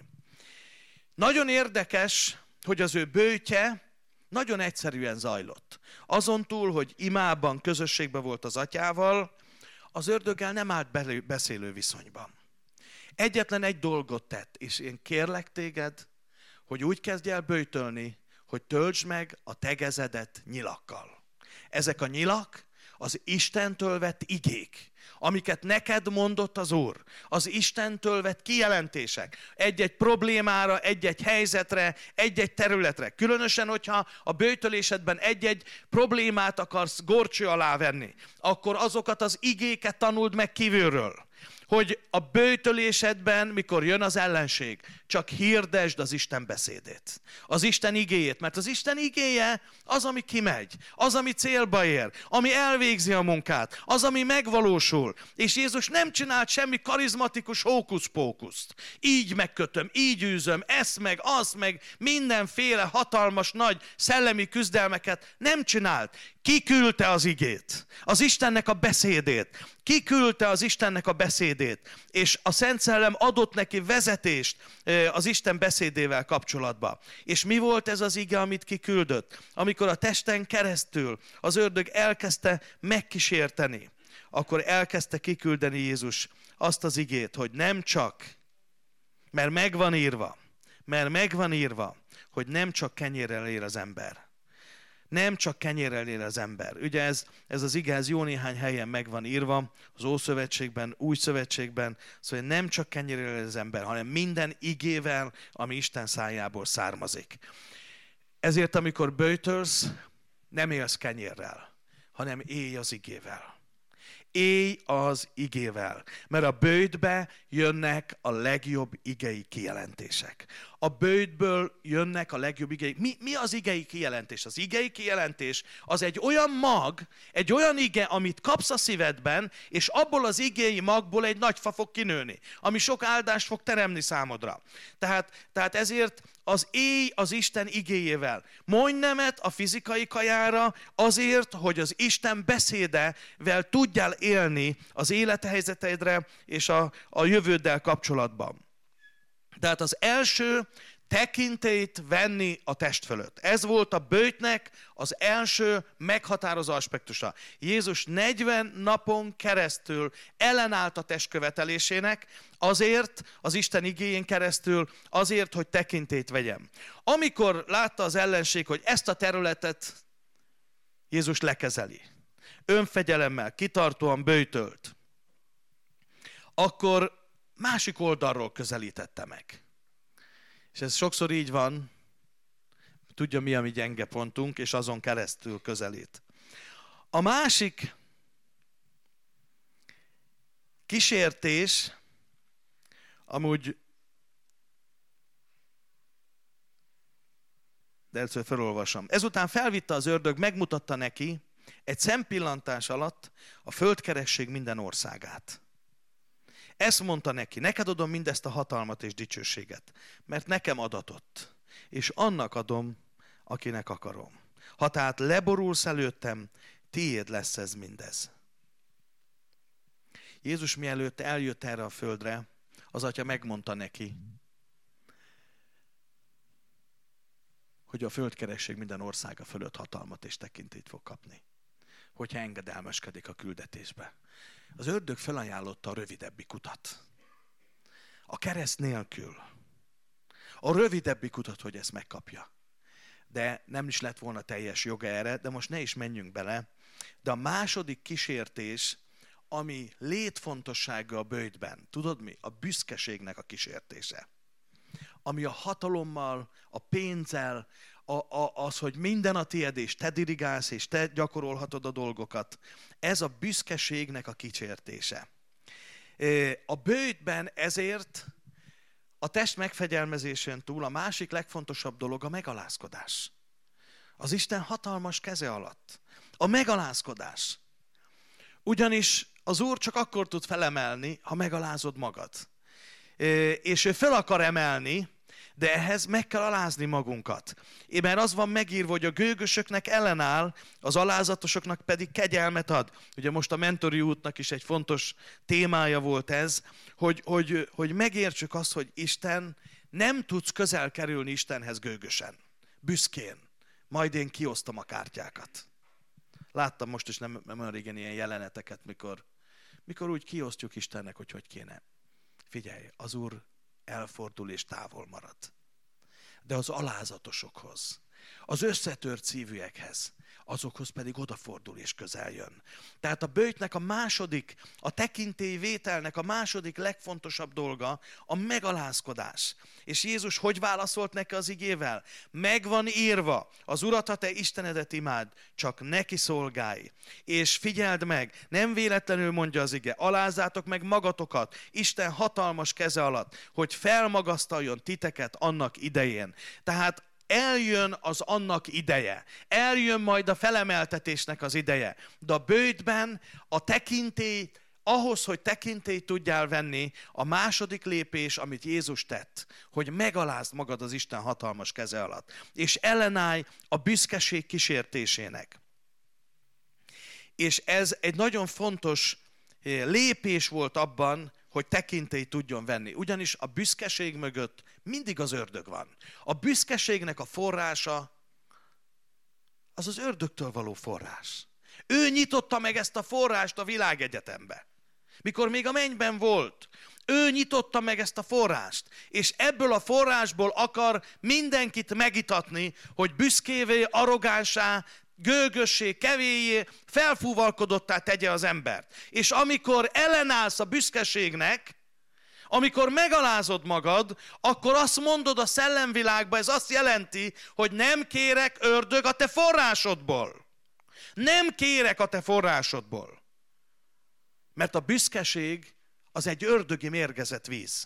Nagyon érdekes, hogy az ő böjtje nagyon egyszerűen zajlott. Azon túl, hogy imában, közösségben volt az atyával, az ördöggel nem állt beszélő viszonyban. Egyetlen egy dolgot tett, és én kérlek téged, hogy úgy kezdj el böjtölni, hogy töltsd meg a tegezedet nyilakkal. Ezek a nyilak az Istentől vett igék, amiket neked mondott az Úr, az Istentől vett kijelentések, egy-egy problémára, egy-egy helyzetre, egy-egy területre. Különösen, hogyha a böjtölésedben egy-egy problémát akarsz górcső alá venni, akkor azokat az igéket tanuld meg kívülről. hogy a böjtölésedben, mikor jön az ellenség, csak hirdesd az Isten beszédét. Az Isten igéjét, mert az Isten igéje az, ami kimegy, az, ami célba ér, ami elvégzi a munkát, az, ami megvalósul. És Jézus nem csinált semmi karizmatikus hókusz-pókuszt. Így megkötöm, így űzöm, ezt meg, azt meg, mindenféle hatalmas, nagy szellemi küzdelmeket nem csinált. Kiküldte az igét, az Istennek a beszédét. Kiküldte az Istennek a beszédét, és a Szent Szellem adott neki vezetést az Isten beszédével kapcsolatban. És mi volt ez az ige, amit kiküldött? Amikor a testen keresztül az ördög elkezdte megkísérteni, akkor elkezdte kiküldeni Jézus azt az igét, hogy nem csak, mert megvan írva, mert megvan írva, hogy nem csak kenyérrel él az ember. Nem csak kenyérrel él az ember. Ugye ez, ez az ige, ez jó néhány helyen meg van írva, az Ószövetségben, Új Szövetségben, szóval nem csak kenyérrel él az ember, hanem minden igével, ami Isten szájából származik. Ezért, amikor böjtölsz, nem élsz kenyérrel, hanem élj az igével. Élj az igével, mert a böjtbe jönnek a legjobb igei kijelentések. A böjtből jönnek a legjobb igei. Mi, mi az igei kijelentés? Az igei kijelentés az egy olyan mag, egy olyan ige, amit kapsz a szívedben, és abból az igei magból egy nagy fa fog kinőni, ami sok áldást fog teremni számodra. Tehát, tehát ezért az élj az Isten igéjével. Mondj nemet a fizikai kajára azért, hogy az Isten beszédevel tudjál élni az élethelyzeteidre és a, a jövőddel kapcsolatban. Tehát az első tekintélyt venni a test fölött. Ez volt a böjtnek az első meghatározó aspektusa. Jézus negyven napon keresztül ellenállt a test követelésének, azért, az Isten igéjén keresztül, azért, hogy tekintélyt vegyem. Amikor látta az ellenség, hogy ezt a területet Jézus lekezeli, önfegyelemmel, kitartóan böjtölt, akkor másik oldalról közelítette meg. És ez sokszor így van, tudja mi a mi gyenge pontunk, és azon keresztül közelít. A másik kísértés, amúgy, de először felolvasom. Ezután felvitte az ördög, megmutatta neki egy szempillantás alatt a földkeresség minden országát. Ezt mondta neki, neked adom mindezt a hatalmat és dicsőséget, mert nekem adatott, és annak adom, akinek akarom. Ha tehát leborulsz előttem, tiéd lesz ez mindez. Jézus mielőtt eljött erre a földre, az Atya megmondta neki, hogy a földkeresség minden országa fölött hatalmat és tekintélyt fog kapni, hogyha engedelmeskedik a küldetésbe. Az ördög felajánlotta a rövidebbik utat. A kereszt nélkül. A rövidebbik utat, hogy ezt megkapja. De nem is lett volna teljes joga erre, de most ne is menjünk bele. De a második kísértés, ami létfontossága a böjtben, tudod mi? A büszkeségnek a kísértése. Ami a hatalommal, a pénzzel, A, a, az, hogy minden a tied, és te dirigálsz, és te gyakorolhatod a dolgokat. Ez a büszkeségnek a kísértése. A böjtben ezért a test megfegyelmezésén túl a másik legfontosabb dolog a megalázkodás. Az Isten hatalmas keze alatt. A megalázkodás. Ugyanis az Úr csak akkor tud felemelni, ha megalázod magad. És ő fel akar emelni, de ehhez meg kell alázni magunkat. Mert az van megírva, hogy a gőgösöknek ellenáll, az alázatosoknak pedig kegyelmet ad. Ugye most a mentori útnak is egy fontos témája volt ez, hogy, hogy, hogy megértsük azt, hogy Isten, nem tudsz közel kerülni Istenhez gőgösen, büszkén. Majd én kiosztom a kártyákat. Láttam most is nem, nem olyan régen ilyen jeleneteket, mikor, mikor úgy kiosztjuk Istennek, hogy hogy kéne. Figyelj, az Úr elfordul és távol marad. De az alázatosokhoz, az összetört szívűekhez, azokhoz pedig odafordul és közel jön. Tehát a böjtnek a második, a tekintélyvételnek a második legfontosabb dolga a megalázkodás. És Jézus hogy válaszolt neki az igével? Megvan írva, az Urat, a te Istenedet imád, csak neki szolgálj. És figyeld meg, nem véletlenül mondja az ige, alázzátok meg magatokat Isten hatalmas keze alatt, hogy felmagasztaljon titeket annak idején. Tehát eljön az annak ideje. Eljön majd a felemeltetésnek az ideje. De a böjtben a tekintély, ahhoz, hogy tekintélyt tudjál venni, a második lépés, amit Jézus tett, hogy megalázd magad az Isten hatalmas keze alatt. És ellenállj a büszkeség kísértésének. És ez egy nagyon fontos lépés volt abban, hogy tekintélyt tudjon venni. Ugyanis a büszkeség mögött mindig az ördög van. A büszkeségnek a forrása az az ördögtől való forrás. Ő nyitotta meg ezt a forrást a világegyetembe. Mikor még a mennyben volt, ő nyitotta meg ezt a forrást. És ebből a forrásból akar mindenkit megitatni, hogy büszkévé, arrogánsá, gőgössé, kevélyé, felfúvalkodottá tegye az embert. És amikor ellenállsz a büszkeségnek, amikor megalázod magad, akkor azt mondod a szellemvilágba, ez azt jelenti, hogy nem kérek, ördög, a te forrásodból. Nem kérek a te forrásodból. Mert a büszkeség az egy ördögi mérgezett víz.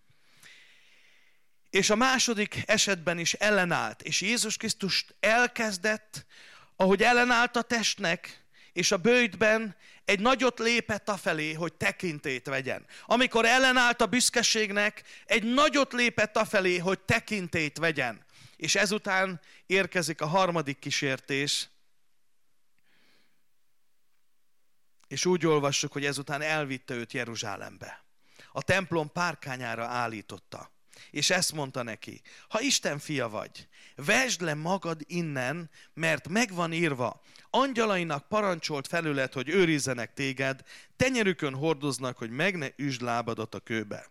És a második esetben is ellenállt, és Jézus Krisztus elkezdett, ahogy ellenállt a testnek, és a böjtben egy nagyot lépett afelé, hogy tekintélyt vegyen. Amikor ellenállt a büszkeségnek, egy nagyot lépett afelé, hogy tekintélyt vegyen. És ezután érkezik a harmadik kísértés, és úgy olvassuk, hogy ezután elvitte őt Jeruzsálembe. A templom párkányára állította. És ezt mondta neki, ha Isten fia vagy, vesd le magad innen, mert megvan írva, angyalainak parancsolt felület, hogy őrizzenek téged, tenyerükön hordoznak, hogy meg ne üsd lábadat a kőbe.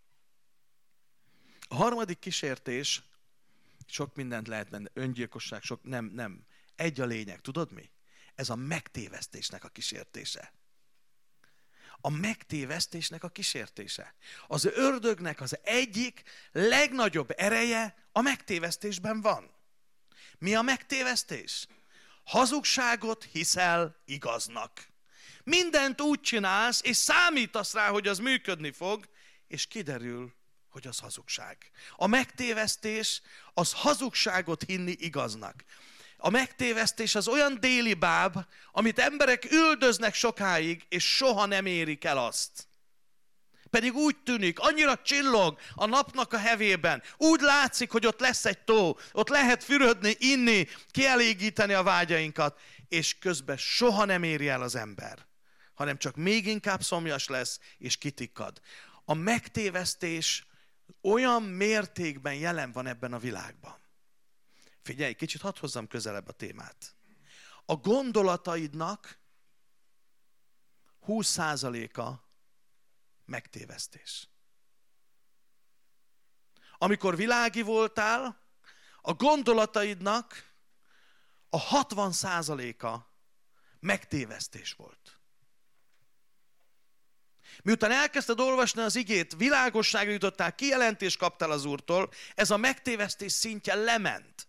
A harmadik kísértés, sok mindent lehet benne, öngyilkosság, sok, nem, nem. Egy a lényeg, tudod mi? Ez a megtévesztésnek a kísértése. A megtévesztésnek a kísértése. Az ördögnek az egyik legnagyobb ereje a megtévesztésben van. Mi a megtévesztés? Hazugságot hiszel igaznak. Mindent úgy csinálsz, és számítasz rá, hogy az működni fog, és kiderül, hogy az hazugság. A megtévesztés az hazugságot hinni igaznak. A megtévesztés az olyan déli báb, amit emberek üldöznek sokáig, és soha nem érik el azt. Pedig úgy tűnik, annyira csillog a napnak a hevében, úgy látszik, hogy ott lesz egy tó, ott lehet fürödni, inni, kielégíteni a vágyainkat, és közben soha nem éri el az ember, hanem csak még inkább szomjas lesz, és kitikkad. A megtévesztés olyan mértékben jelen van ebben a világban. Figyelj, kicsit hadd hozzam közelebb a témát. A gondolataidnak húsz százaléka megtévesztés. Amikor világi voltál, a gondolataidnak a hatvan százaléka megtévesztés volt. Miután elkezdted olvasni az igét, világosságra jutottál, kijelentést kaptál az Úrtól, ez a megtévesztés szintje lement.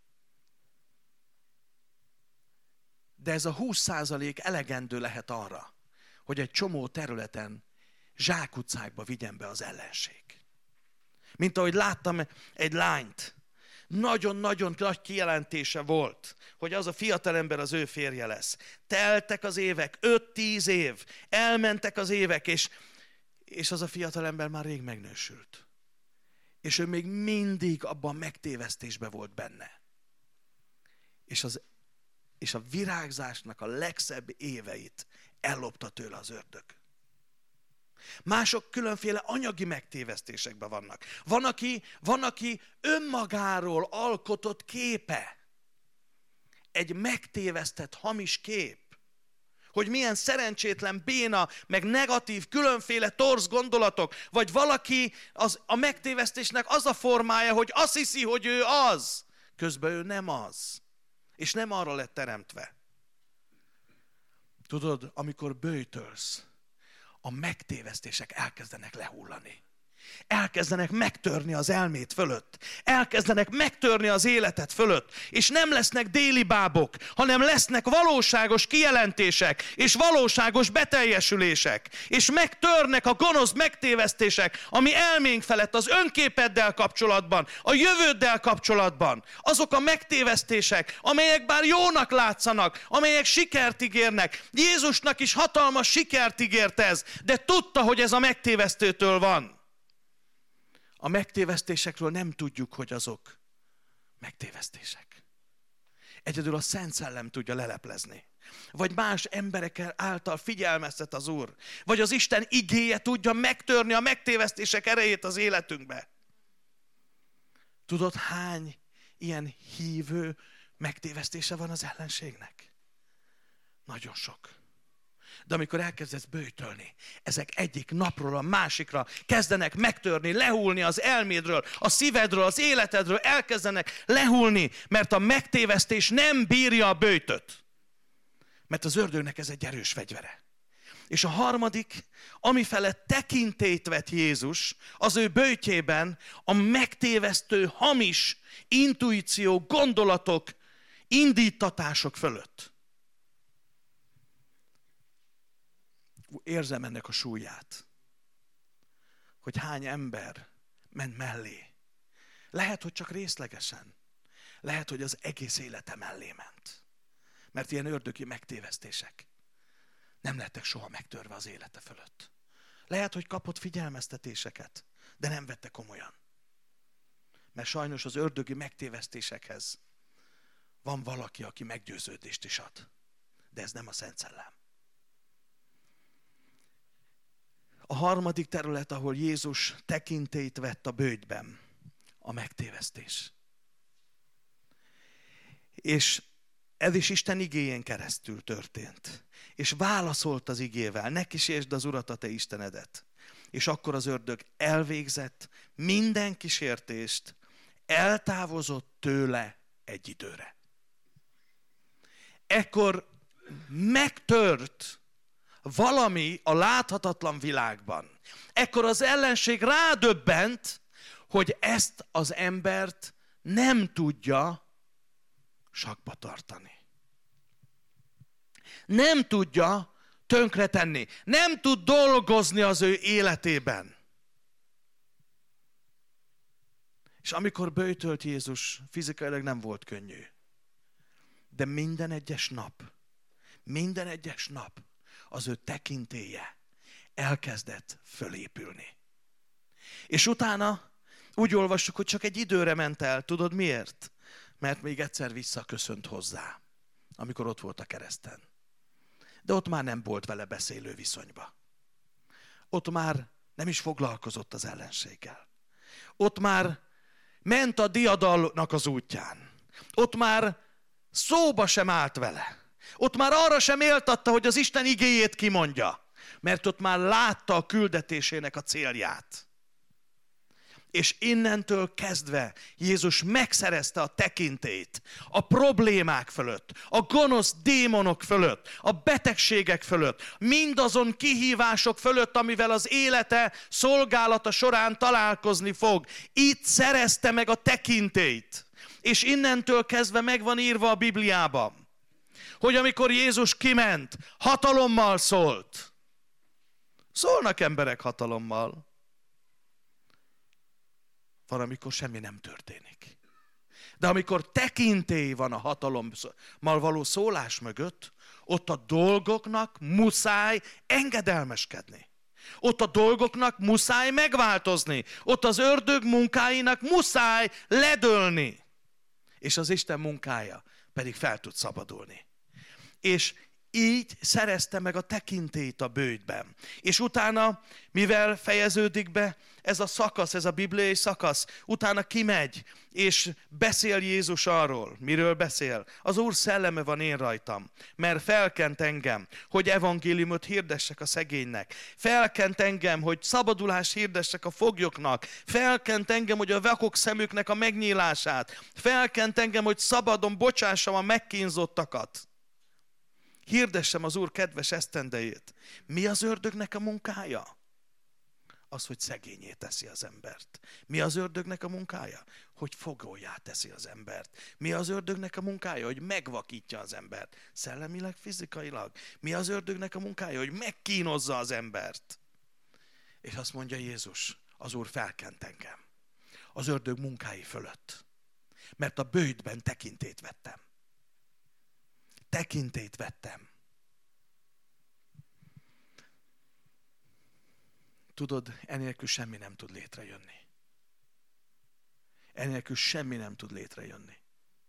De ez a húsz százalék elegendő lehet arra, hogy egy csomó területen zsákutcákba vigyen be az ellenség. Mint ahogy láttam egy lányt, nagyon-nagyon nagy kijelentése volt, hogy az a fiatalember az ő férje lesz. Teltek az évek, öt-tíz év, elmentek az évek, és, és az a fiatalember már rég megnősült. És ő még mindig abban a megtévesztésben volt benne. És, az, és a virágzásnak a legszebb éveit ellopta tőle az ördög. Mások különféle anyagi megtévesztésekben vannak. Van, aki, van, aki önmagáról alkotott képe. Egy megtévesztett hamis kép. Hogy milyen szerencsétlen, béna, meg negatív, különféle torz gondolatok. Vagy valaki az, a megtévesztésnek az a formája, hogy azt hiszi, hogy ő az. Közben ő nem az. És nem arra lett teremtve. Tudod, amikor böjtölsz, a megtévesztések elkezdenek lehullani. Elkezdenek megtörni az elmét fölött. Elkezdenek megtörni az életed fölött. És nem lesznek déli bábok, hanem lesznek valóságos kijelentések, és valóságos beteljesülések. És megtörnek a gonosz megtévesztések, ami elménk felett, az önképeddel kapcsolatban, a jövőddel kapcsolatban. Azok a megtévesztések, amelyek bár jónak látszanak, amelyek sikert ígérnek. Jézusnak is hatalmas sikert ígért ez, de tudta, hogy ez a megtévesztőtől van. A megtévesztésekről nem tudjuk, hogy azok megtévesztések. Egyedül a Szent Szellem tudja leleplezni. Vagy más emberek által figyelmeztet az Úr. Vagy az Isten igéje tudja megtörni a megtévesztések erejét az életünkbe. Tudod, hány ilyen hívő megtévesztése van az ellenségnek? Nagyon sok. De amikor elkezdesz böjtölni, ezek egyik napról a másikra kezdenek megtörni, lehulni az elmédről, a szívedről, az életedről, elkezdenek lehulni, mert a megtévesztés nem bírja a böjtöt. Mert az ördögnek ez egy erős fegyvere. És a harmadik, amifele tekintélyt vett Jézus, az ő böjtjében a megtévesztő, hamis intuíció, gondolatok, indítatások fölött. Érzem ennek a súlyát, hogy hány ember ment mellé. Lehet, hogy csak részlegesen. Lehet, hogy az egész élete mellé ment. Mert ilyen ördögi megtévesztések nem lettek soha megtörve az élete fölött. Lehet, hogy kapott figyelmeztetéseket, de nem vette komolyan. Mert sajnos az ördögi megtévesztésekhez van valaki, aki meggyőződést is ad. De ez nem a Szent Szellem. A harmadik terület, ahol Jézus tekintélyt vett a böjtben, a megtévesztés. És ez is Isten igéjén keresztül történt. És válaszolt az igével, ne kísértsd az Urat, a te Istenedet. És akkor az ördög elvégzett minden kísértést, eltávozott tőle egy időre. Ekkor megtört valami a láthatatlan világban. Ekkor az ellenség rádöbbent, hogy ezt az embert nem tudja sakkba tartani. Nem tudja tönkretenni. Nem tud dolgozni az ő életében. És amikor böjtölt Jézus, fizikailag nem volt könnyű. De minden egyes nap, minden egyes nap az ő tekintélye elkezdett fölépülni. És utána úgy olvassuk, hogy csak egy időre ment el. Tudod miért? Mert még egyszer visszaköszönt hozzá, amikor ott volt a kereszten. De ott már nem volt vele beszélő viszonyba. Ott már nem is foglalkozott az ellenséggel. Ott már ment a diadalnak az útján. Ott már szóba sem állt vele. Ott már arra sem éltatta, hogy az Isten igéjét kimondja. Mert ott már látta a küldetésének a célját. És innentől kezdve Jézus megszerezte a tekintélyt a problémák fölött, a gonosz démonok fölött, a betegségek fölött, mindazon kihívások fölött, amivel az élete, szolgálata során találkozni fog. Itt szerezte meg a tekintélyt. És innentől kezdve meg van írva a Bibliában, hogy amikor Jézus kiment, hatalommal szólt. Szólnak emberek hatalommal. Van, amikor semmi nem történik. De amikor tekintély van a hatalommal való szólás mögött, ott a dolgoknak muszáj engedelmeskedni. Ott a dolgoknak muszáj megváltozni. Ott az ördög munkáinak muszáj ledőlni. És az Isten munkája pedig fel tud szabadulni. És így szerezte meg a tekintélyt a böjtben. És utána, mivel fejeződik be ez a szakasz, ez a bibliai szakasz, utána kimegy, és beszél Jézus arról. Miről beszél? Az Úr szelleme van én rajtam, mert felkent engem, hogy evangéliumot hirdessek a szegénynek. Felkent engem, hogy szabadulást hirdessek a foglyoknak. Felkent engem, hogy a vakok szemüknek a megnyílását. Felkent engem, hogy szabadon bocsássam a megkínzottakat. Hirdessem az Úr kedves esztendejét. Mi az ördögnek a munkája? Az, hogy szegényé teszi az embert. Mi az ördögnek a munkája? Hogy fogolyá teszi az embert. Mi az ördögnek a munkája? Hogy megvakítja az embert. Szellemileg, fizikailag. Mi az ördögnek a munkája? Hogy megkínozza az embert. És azt mondja Jézus, az Úr felkent engem. Az ördög munkái fölött. Mert a böjtben tekintét vettem. Tekintét vettem. Tudod, enélkül semmi nem tud létrejönni. Enélkül semmi nem tud létrejönni.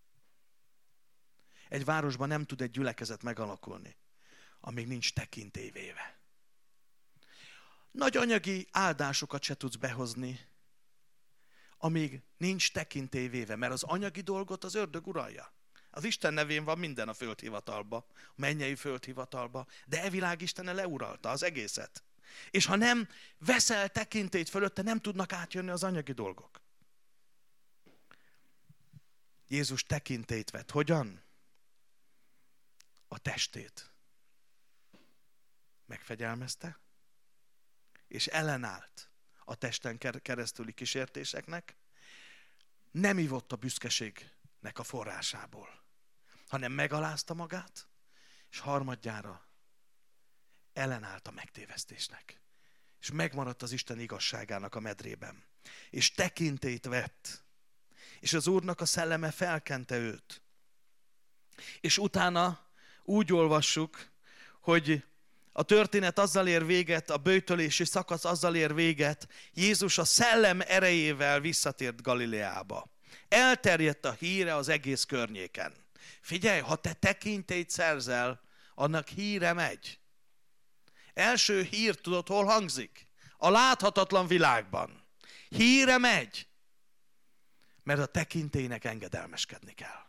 Egy városban nem tud egy gyülekezet megalakulni, amíg nincs tekintély véve. Nagy anyagi áldásokat se tudsz behozni, amíg nincs tekintély véve, mert az anyagi dolgot az ördög uralja. Az Isten nevén van minden a földhivatalba, a mennyei földhivatalba, de e világ Istene leuralta az egészet. És ha nem veszel tekintélyt fölötte, nem tudnak átjönni az anyagi dolgok. Jézus tekintélyt vett. Hogyan? A testét megfegyelmezte, és ellenállt a testen keresztüli kísértéseknek, nem ivott a büszkeségnek a forrásából, hanem megalázta magát, és harmadjára ellenállt a megtévesztésnek. És megmaradt az Isten igazságának a medrében. És tekintélyt vett. És az Úrnak a szelleme felkente őt. És utána úgy olvassuk, hogy a történet azzal ér véget, a böjtölési szakasz azzal ér véget, Jézus a szellem erejével visszatért Galileába. Elterjedt a híre az egész környéken. Figyelj, ha te tekintélyt szerzel, annak híre megy. Első hír, tudod, hol hangzik? A láthatatlan világban. Híre megy. Mert a tekintélynek engedelmeskedni kell.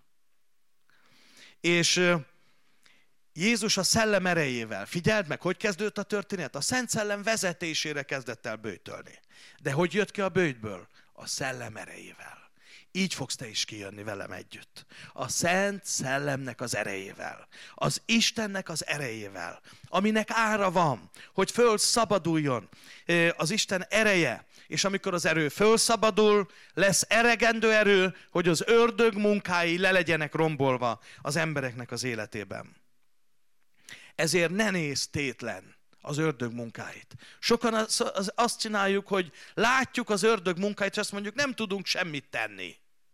És Jézus a szellem erejével, figyeld meg, hogy kezdődött a történet? A Szent Szellem vezetésére kezdett el böjtölni. De hogy jött ki a böjtből? A szellem erejével. Így fogsz te is kijönni velem együtt. A Szent Szellemnek az erejével. Az Istennek az erejével. Aminek ára van, hogy fölszabaduljon az Isten ereje. És amikor az erő fölszabadul, lesz elegendő erő, hogy az ördög munkái le legyenek rombolva az embereknek az életében. Ezért ne nézz tétlen az ördög munkáit. Sokan azt csináljuk, hogy látjuk az ördög munkáit, és azt mondjuk, nem tudunk semmit tenni.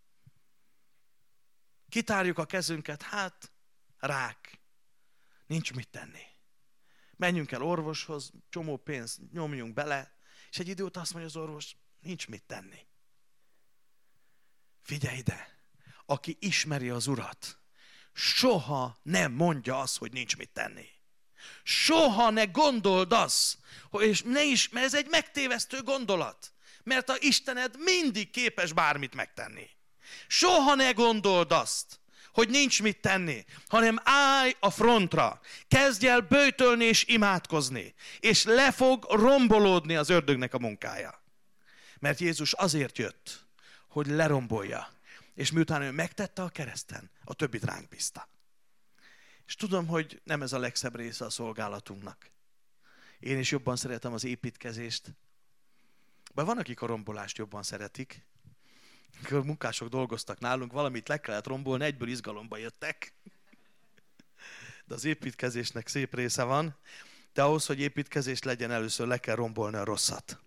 Kitárjuk a kezünket, hát rák, nincs mit tenni. Menjünk el orvoshoz, csomó pénzt nyomjunk bele, és egy idő után azt mondja az orvos, nincs mit tenni. Figyelj ide, aki ismeri az Urat, soha nem mondja azt, hogy nincs mit tenni. Soha ne gondold azt, és ne is, mert ez egy megtévesztő gondolat. Mert a Istened mindig képes bármit megtenni. Soha ne gondold azt, hogy nincs mit tenni, hanem állj a frontra, kezdj el böjtölni és imádkozni, és le fog rombolódni az ördögnek a munkája. Mert Jézus azért jött, hogy lerombolja, és miután ő megtette a kereszten, a többit ránk bízta. És tudom, hogy nem ez a legszebb része a szolgálatunknak. Én is jobban szeretem az építkezést. Bár van, akik a rombolást jobban szeretik. Amikor munkások dolgoztak nálunk, valamit le kellett rombolni, egyből izgalomba jöttek. De az építkezésnek szép része van. De ahhoz, hogy építkezés legyen, először le kell rombolni a rosszat.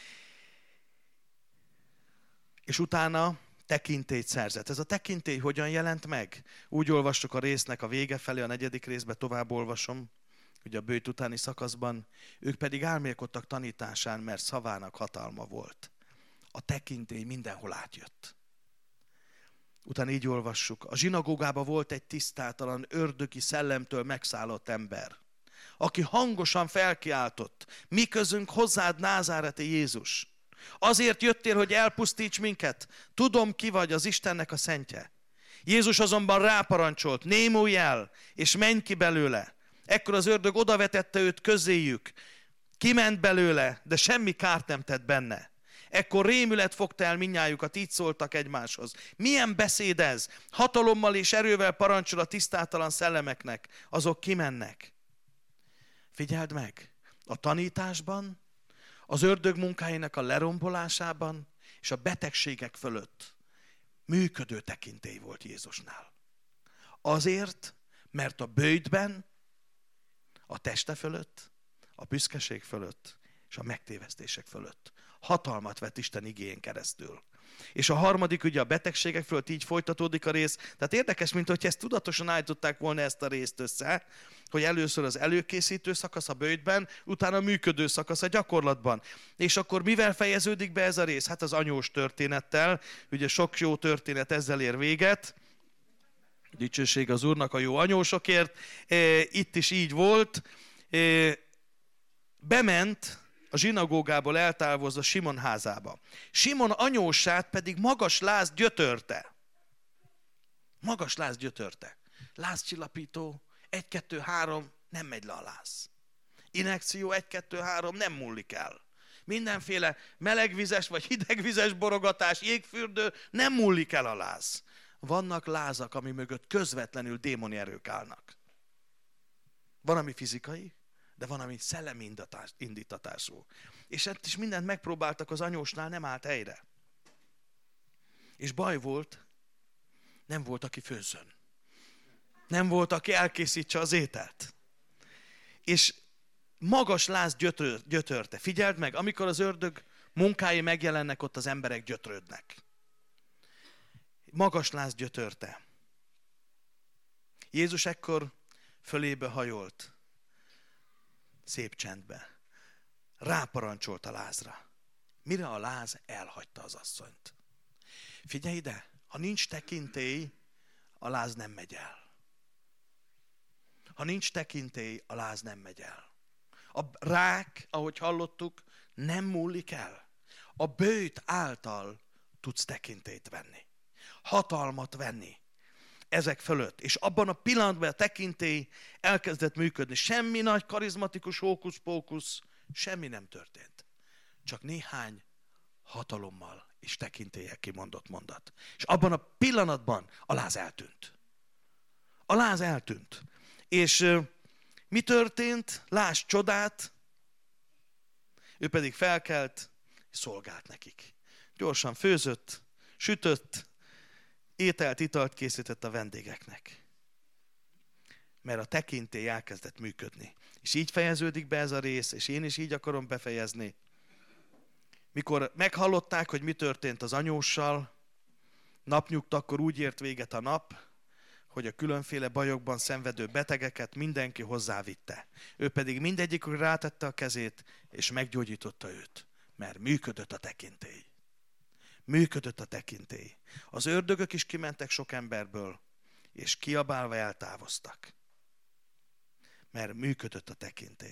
És utána tekintélyt szerzett. Ez a tekintély hogyan jelent meg? Úgy olvastuk a résznek a vége felé, a negyedik részbe tovább olvasom, ugye a böjt utáni szakaszban. Ők pedig álmélkodtak tanításán, mert szavának hatalma volt. A tekintély mindenhol átjött. Utána így olvassuk. A zsinagógában volt egy tisztátalan, ördögi szellemtől megszállott ember, aki hangosan felkiáltott: mi közünk hozzád, názáreti Jézus? Azért jöttél, hogy elpusztíts minket? Tudom, ki vagy, az Istennek a szentje. Jézus azonban ráparancsolt: némulj el, és menj ki belőle. Ekkor az ördög odavetette őt közéjük. Kiment belőle, de semmi kárt nem tett benne. Ekkor rémület fogta el mindnyájukat, így szóltak egymáshoz: milyen beszéd ez? Hatalommal és erővel parancsol a tisztátalan szellemeknek, azok kimennek. Figyeld meg, a tanításban, az ördög munkáinak a lerombolásában és a betegségek fölött működő tekintély volt Jézusnál. Azért, mert a böjtben, a teste fölött, a büszkeség fölött és a megtévesztések fölött hatalmat vett Isten igéjén keresztül. És a harmadik, ugye a betegségek fölött, így folytatódik a rész. Tehát érdekes, mint hogy ezt tudatosan állították volna ezt a részt össze, hogy először az előkészítő szakasz a böjtben, utána a működő szakasz a gyakorlatban. És akkor mivel fejeződik be ez a rész? Hát az anyós történettel, ugye sok jó történet ezzel ér véget. Dicsőség az Úrnak a jó anyósokért. Itt is így volt. Bement a zsinagógából eltávozva Simon házába. Simon anyósát pedig magas láz gyötörte. Magas láz gyötörte. Lázcsillapító, egy, kettő, három, nem megy le a láz. Injekció, egy, kettő, három, nem múlik el. Mindenféle melegvizes vagy hidegvizes borogatás, jégfürdő, nem múlik el a láz. Vannak lázak, ami mögött közvetlenül démoni erők állnak. Van, ami fizikai, de van, ami szellemi indítatású. És ezt is mindent megpróbáltak, az anyósnál nem állt helyre. És baj volt, nem volt, aki főzzön. Nem volt, aki elkészítse az ételt. És magas láz gyötör, gyötörte. Figyeld meg, amikor az ördög munkái megjelennek, ott az emberek gyötrődnek. Magas láz gyötörte. Jézus ekkor fölébe hajolt. Szép csendbe. Ráparancsolt a lázra. Mire a láz elhagyta az asszonyt. Figyelj ide, ha nincs tekintély, a láz nem megy el. Ha nincs tekintély, a láz nem megy el. A rák, ahogy hallottuk, nem múlik el. A böjt által tudsz tekintélyt venni. Hatalmat venni ezek fölött. És abban a pillanatban a tekintély elkezdett működni. Semmi nagy karizmatikus hókusz-pókusz, semmi nem történt. Csak néhány hatalommal és tekintéllyel kimondott mondat. És abban a pillanatban a láz eltűnt. A láz eltűnt. És uh, mi történt? Lásd csodát. Ő pedig felkelt, és szolgált nekik. Gyorsan főzött, sütött, ételt, italt készített a vendégeknek. Mert a tekintély elkezdett működni. És így fejeződik be ez a rész, és én is így akarom befejezni. Mikor meghallották, hogy mi történt az anyóssal, napnyugtakkor úgy ért véget a nap, hogy a különféle bajokban szenvedő betegeket mindenki hozzávitte. Ő pedig mindegyikről rátette a kezét, és meggyógyította őt, mert működött a tekintély. Működött a tekintély. Az ördögök is kimentek sok emberből, és kiabálva eltávoztak. Mert működött a tekintély.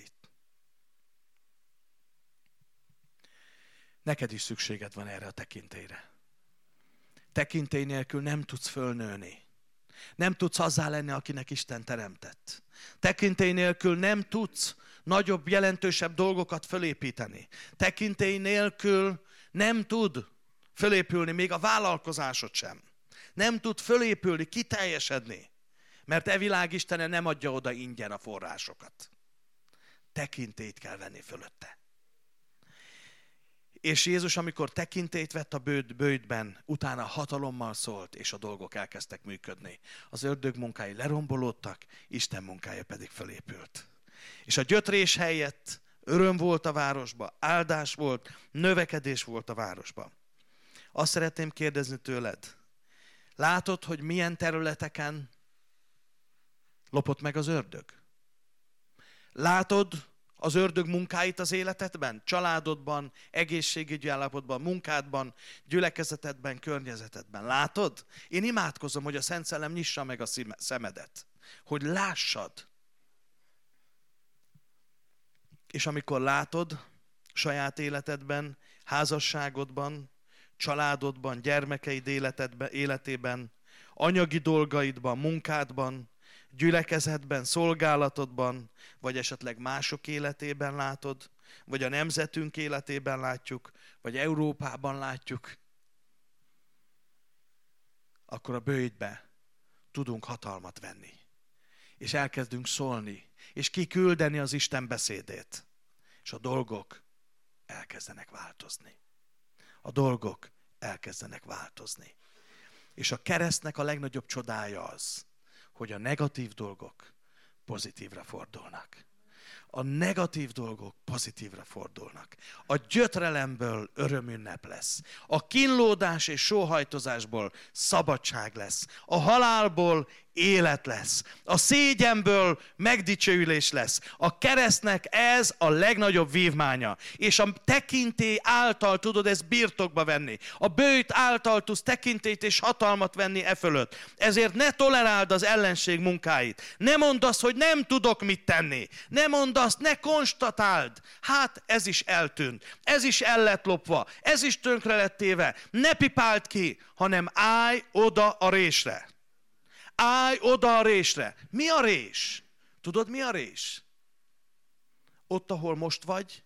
Neked is szükséged van erre a tekintélyre. Tekintély nélkül nem tudsz fölnőni. Nem tudsz azzá lenni, akinek Isten teremtett. Tekintély nélkül nem tudsz nagyobb, jelentősebb dolgokat fölépíteni. Tekintély nélkül nem tud fölépülni még a vállalkozásod sem. Nem tud fölépülni, kiteljesedni. Mert e világ Istene nem adja oda ingyen a forrásokat. Tekintélyt kell venni fölötte. És Jézus, amikor tekintélyt vett a bőd, bőjtben, utána hatalommal szólt, és a dolgok elkezdtek működni. Az ördög munkái lerombolódtak, Isten munkája pedig fölépült. És a gyötrés helyett öröm volt a városba, áldás volt, növekedés volt a városba. Azt szeretném kérdezni tőled, látod, hogy milyen területeken lopott meg az ördög? Látod az ördög munkáit az életedben, családodban, egészségügyi állapotban, munkádban, gyülekezetedben, környezetedben. Látod? Én imádkozom, hogy a Szent Szellem nyissa meg a szemedet, hogy lássad. És amikor látod saját életedben, házasságodban, családodban, gyermekeid életedben, életében, anyagi dolgaidban, munkádban, gyülekezetben, szolgálatodban, vagy esetleg mások életében látod, vagy a nemzetünk életében látjuk, vagy Európában látjuk, akkor a bőjtbe tudunk hatalmat venni. És elkezdünk szólni, és kiküldeni az Isten beszédét. És a dolgok elkezdenek változni. A dolgok elkezdenek változni. És a keresztnek a legnagyobb csodája az, hogy a negatív dolgok pozitívra fordulnak. A negatív dolgok pozitívra fordulnak. A gyötrelemből örömünnep lesz. A kínlódás és sóhajtozásból szabadság lesz. A halálból élet lesz. A szégyenből megdicsőülés lesz. A keresztnek ez a legnagyobb vívmánya. És a tekintély által tudod ezt birtokba venni. A bőjt által tudsz tekintélyt és hatalmat venni e fölött. Ezért ne toleráld az ellenség munkáit. Ne mondd azt, hogy nem tudok mit tenni. Ne mondd azt, ne konstatáld. Hát ez is eltűnt. Ez is el lett lopva. Ez is tönkre lett téve. Ne pipáld ki, hanem állj oda a résre. Állj oda a résre. Mi a rés? Tudod, mi a rés? Ott, ahol most vagy,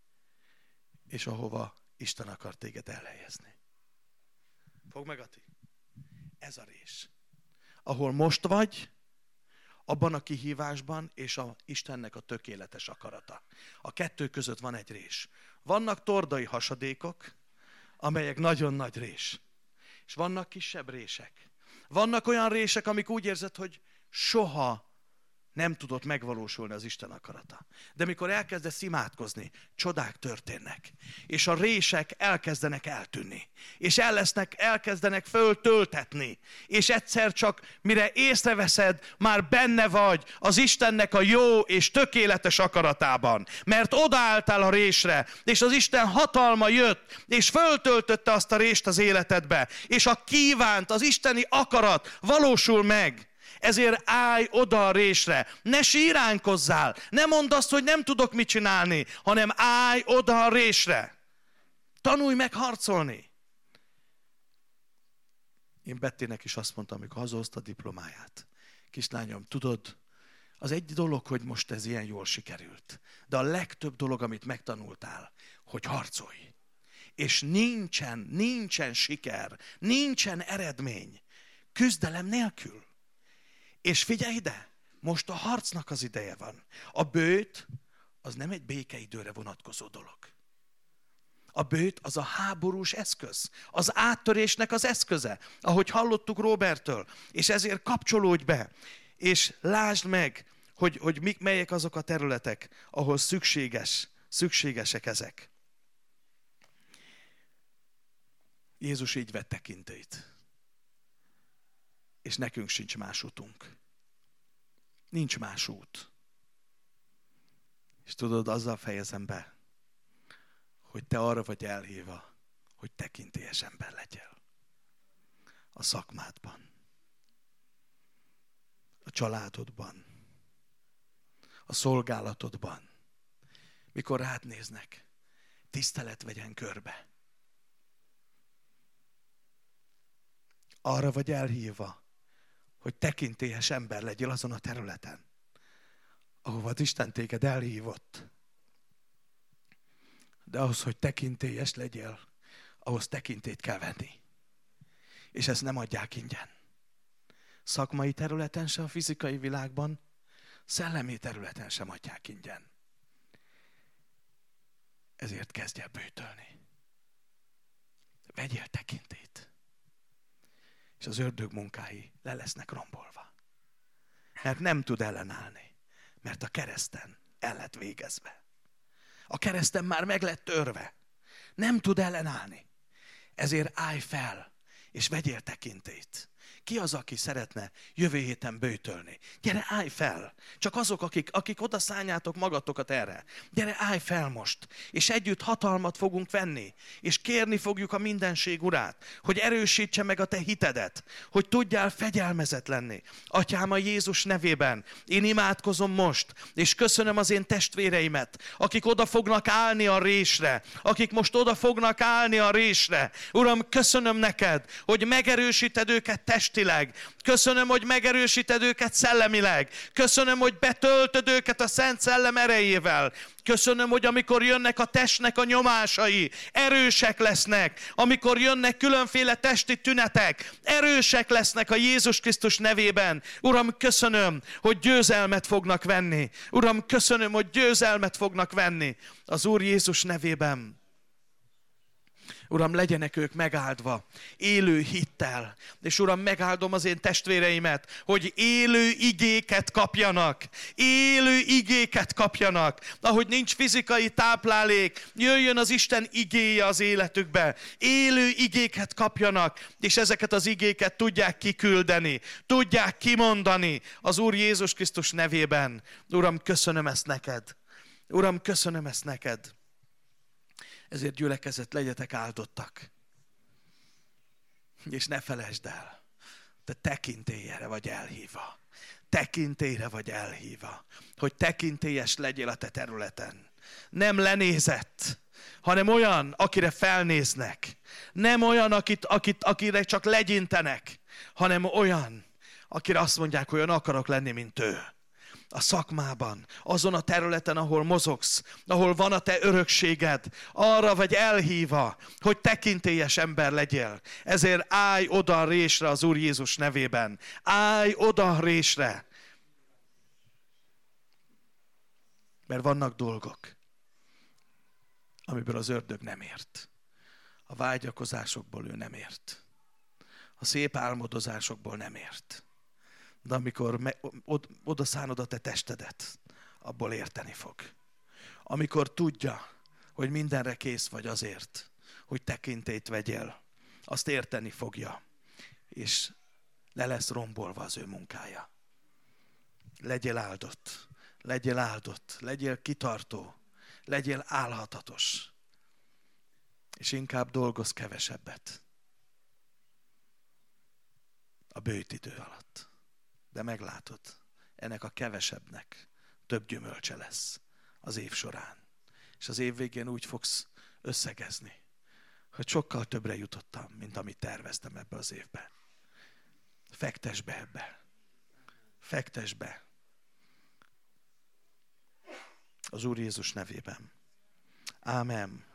és ahova Isten akar téged elhelyezni. Fogd meg, Ati. Ez a rés. Ahol most vagy, abban a kihívásban, és a Istennek a tökéletes akarata. A kettő között van egy rés. Vannak tordai hasadékok, amelyek nagyon nagy rés. És vannak kisebb rések. Vannak olyan rések, amik úgy érzed, hogy soha nem tudott megvalósulni az Isten akarata. De mikor elkezdesz imádkozni, csodák történnek. És a rések elkezdenek eltűnni. És el lesznek, elkezdenek föltöltetni. És egyszer csak, mire észreveszed, már benne vagy az Istennek a jó és tökéletes akaratában. Mert odaálltál a résre, és az Isten hatalma jött, és föltöltötte azt a rést az életedbe. És a kívánt, az isteni akarat valósul meg. Ezért állj oda a résre, ne síránkozzál, ne mondd azt, hogy nem tudok mit csinálni, hanem állj oda a résre. Tanulj meg harcolni. Én Bettének is azt mondtam, amikor hazahozta a diplomáját. Kislányom, tudod, az egy dolog, hogy most ez ilyen jól sikerült, de a legtöbb dolog, amit megtanultál, hogy harcolj. És nincsen, nincsen siker, nincsen eredmény, küzdelem nélkül. És figyelj ide, most a harcnak az ideje van. A bőjt az nem egy békeidőre vonatkozó dolog. A bőjt az a háborús eszköz, az áttörésnek az eszköze, ahogy hallottuk Roberttől, és ezért kapcsolódj be, és lásd meg, hogy, hogy mik, melyek azok a területek, ahol szükséges, szükségesek ezek. Jézus így vett tekintélyt. És nekünk sincs más útunk. Nincs más út. És tudod, azzal fejezem be, hogy te arra vagy elhívva, hogy tekintélyes ember legyél. A szakmádban, a családodban, a szolgálatodban. Mikor rád néznek, tisztelet vegyen körbe. Arra vagy elhívva, hogy tekintélyes ember legyél azon a területen, ahova az Isten téged elhívott. De ahhoz, hogy tekintélyes legyél, ahhoz tekintélyt kell venni. És ezt nem adják ingyen. Szakmai területen se, a fizikai világban, szellemi területen sem adják ingyen. Ezért kezdj el bőtölni. Vegyél tekintélyt. És az ördög munkái le lesznek rombolva. Mert nem tud ellenállni. Mert a kereszten el lett végezve. A kereszten már meg lett törve. Nem tud ellenállni. Ezért állj fel, és vegyél tekintélyt. Ki az, aki szeretne jövő héten böjtölni? Gyere, állj fel! Csak azok, akik, akik oda szálljátok magatokat erre. Gyere, állj fel most! És együtt hatalmat fogunk venni, és kérni fogjuk a mindenség Urát, hogy erősítse meg a te hitedet, hogy tudjál fegyelmezett lenni. Atyám, a Jézus nevében én imádkozom most, és köszönöm az én testvéreimet, akik oda fognak állni a résre, akik most oda fognak állni a résre. Uram, köszönöm neked, hogy megerősíted őket testileg. Köszönöm, hogy megerősíted őket szellemileg. Köszönöm, hogy betöltöd őket a Szent Szellem erejével. Köszönöm, hogy amikor jönnek a testnek a nyomásai, erősek lesznek. Amikor jönnek különféle testi tünetek, erősek lesznek a Jézus Krisztus nevében. Uram, köszönöm, hogy győzelmet fognak venni. Uram, köszönöm, hogy győzelmet fognak venni az Úr Jézus nevében. Uram, legyenek ők megáldva, élő hittel. És Uram, megáldom az én testvéreimet, hogy élő igéket kapjanak. Élő igéket kapjanak. Ahogy nincs fizikai táplálék, jöjjön az Isten igéje az életükbe. Élő igéket kapjanak, és ezeket az igéket tudják kiküldeni, tudják kimondani az Úr Jézus Krisztus nevében. Uram, köszönöm ezt neked. Uram, köszönöm ezt neked. Ezért gyülekezet, legyetek áldottak. És ne felejtsd el, te tekintélyre vagy elhívva. Tekintélyre vagy elhívva. Hogy tekintélyes legyél a te területen. Nem lenézett, hanem olyan, akire felnéznek. Nem olyan, akit, akit, akire csak legyintenek, hanem olyan, akire azt mondják, hogy olyan akarok lenni, mint ő. A szakmában, azon a területen, ahol mozogsz, ahol van a te örökséged, arra vagy elhívva, hogy tekintélyes ember legyél. Ezért állj oda a résre az Úr Jézus nevében. Állj oda a résre. Mert vannak dolgok, amiből az ördög nem ért. A vágyakozásokból ő nem ért. A szép álmodozásokból nem ért. De amikor me, od, oda szánod a te testedet, abból érteni fog. Amikor tudja, hogy mindenre kész vagy azért, hogy tekintélyt vegyél, azt érteni fogja, és le lesz rombolva az ő munkája. Legyél áldott, legyél áldott, legyél kitartó, legyél álhatatos, és inkább dolgozz kevesebbet a böjtidő alatt. De meglátod, ennek a kevesebbnek több gyümölcse lesz az év során. És az év végén úgy fogsz összegezni, hogy sokkal többre jutottam, mint amit terveztem ebbe az évben. Fektess be ebbe. Fektess be. Az Úr Jézus nevében. Ámen.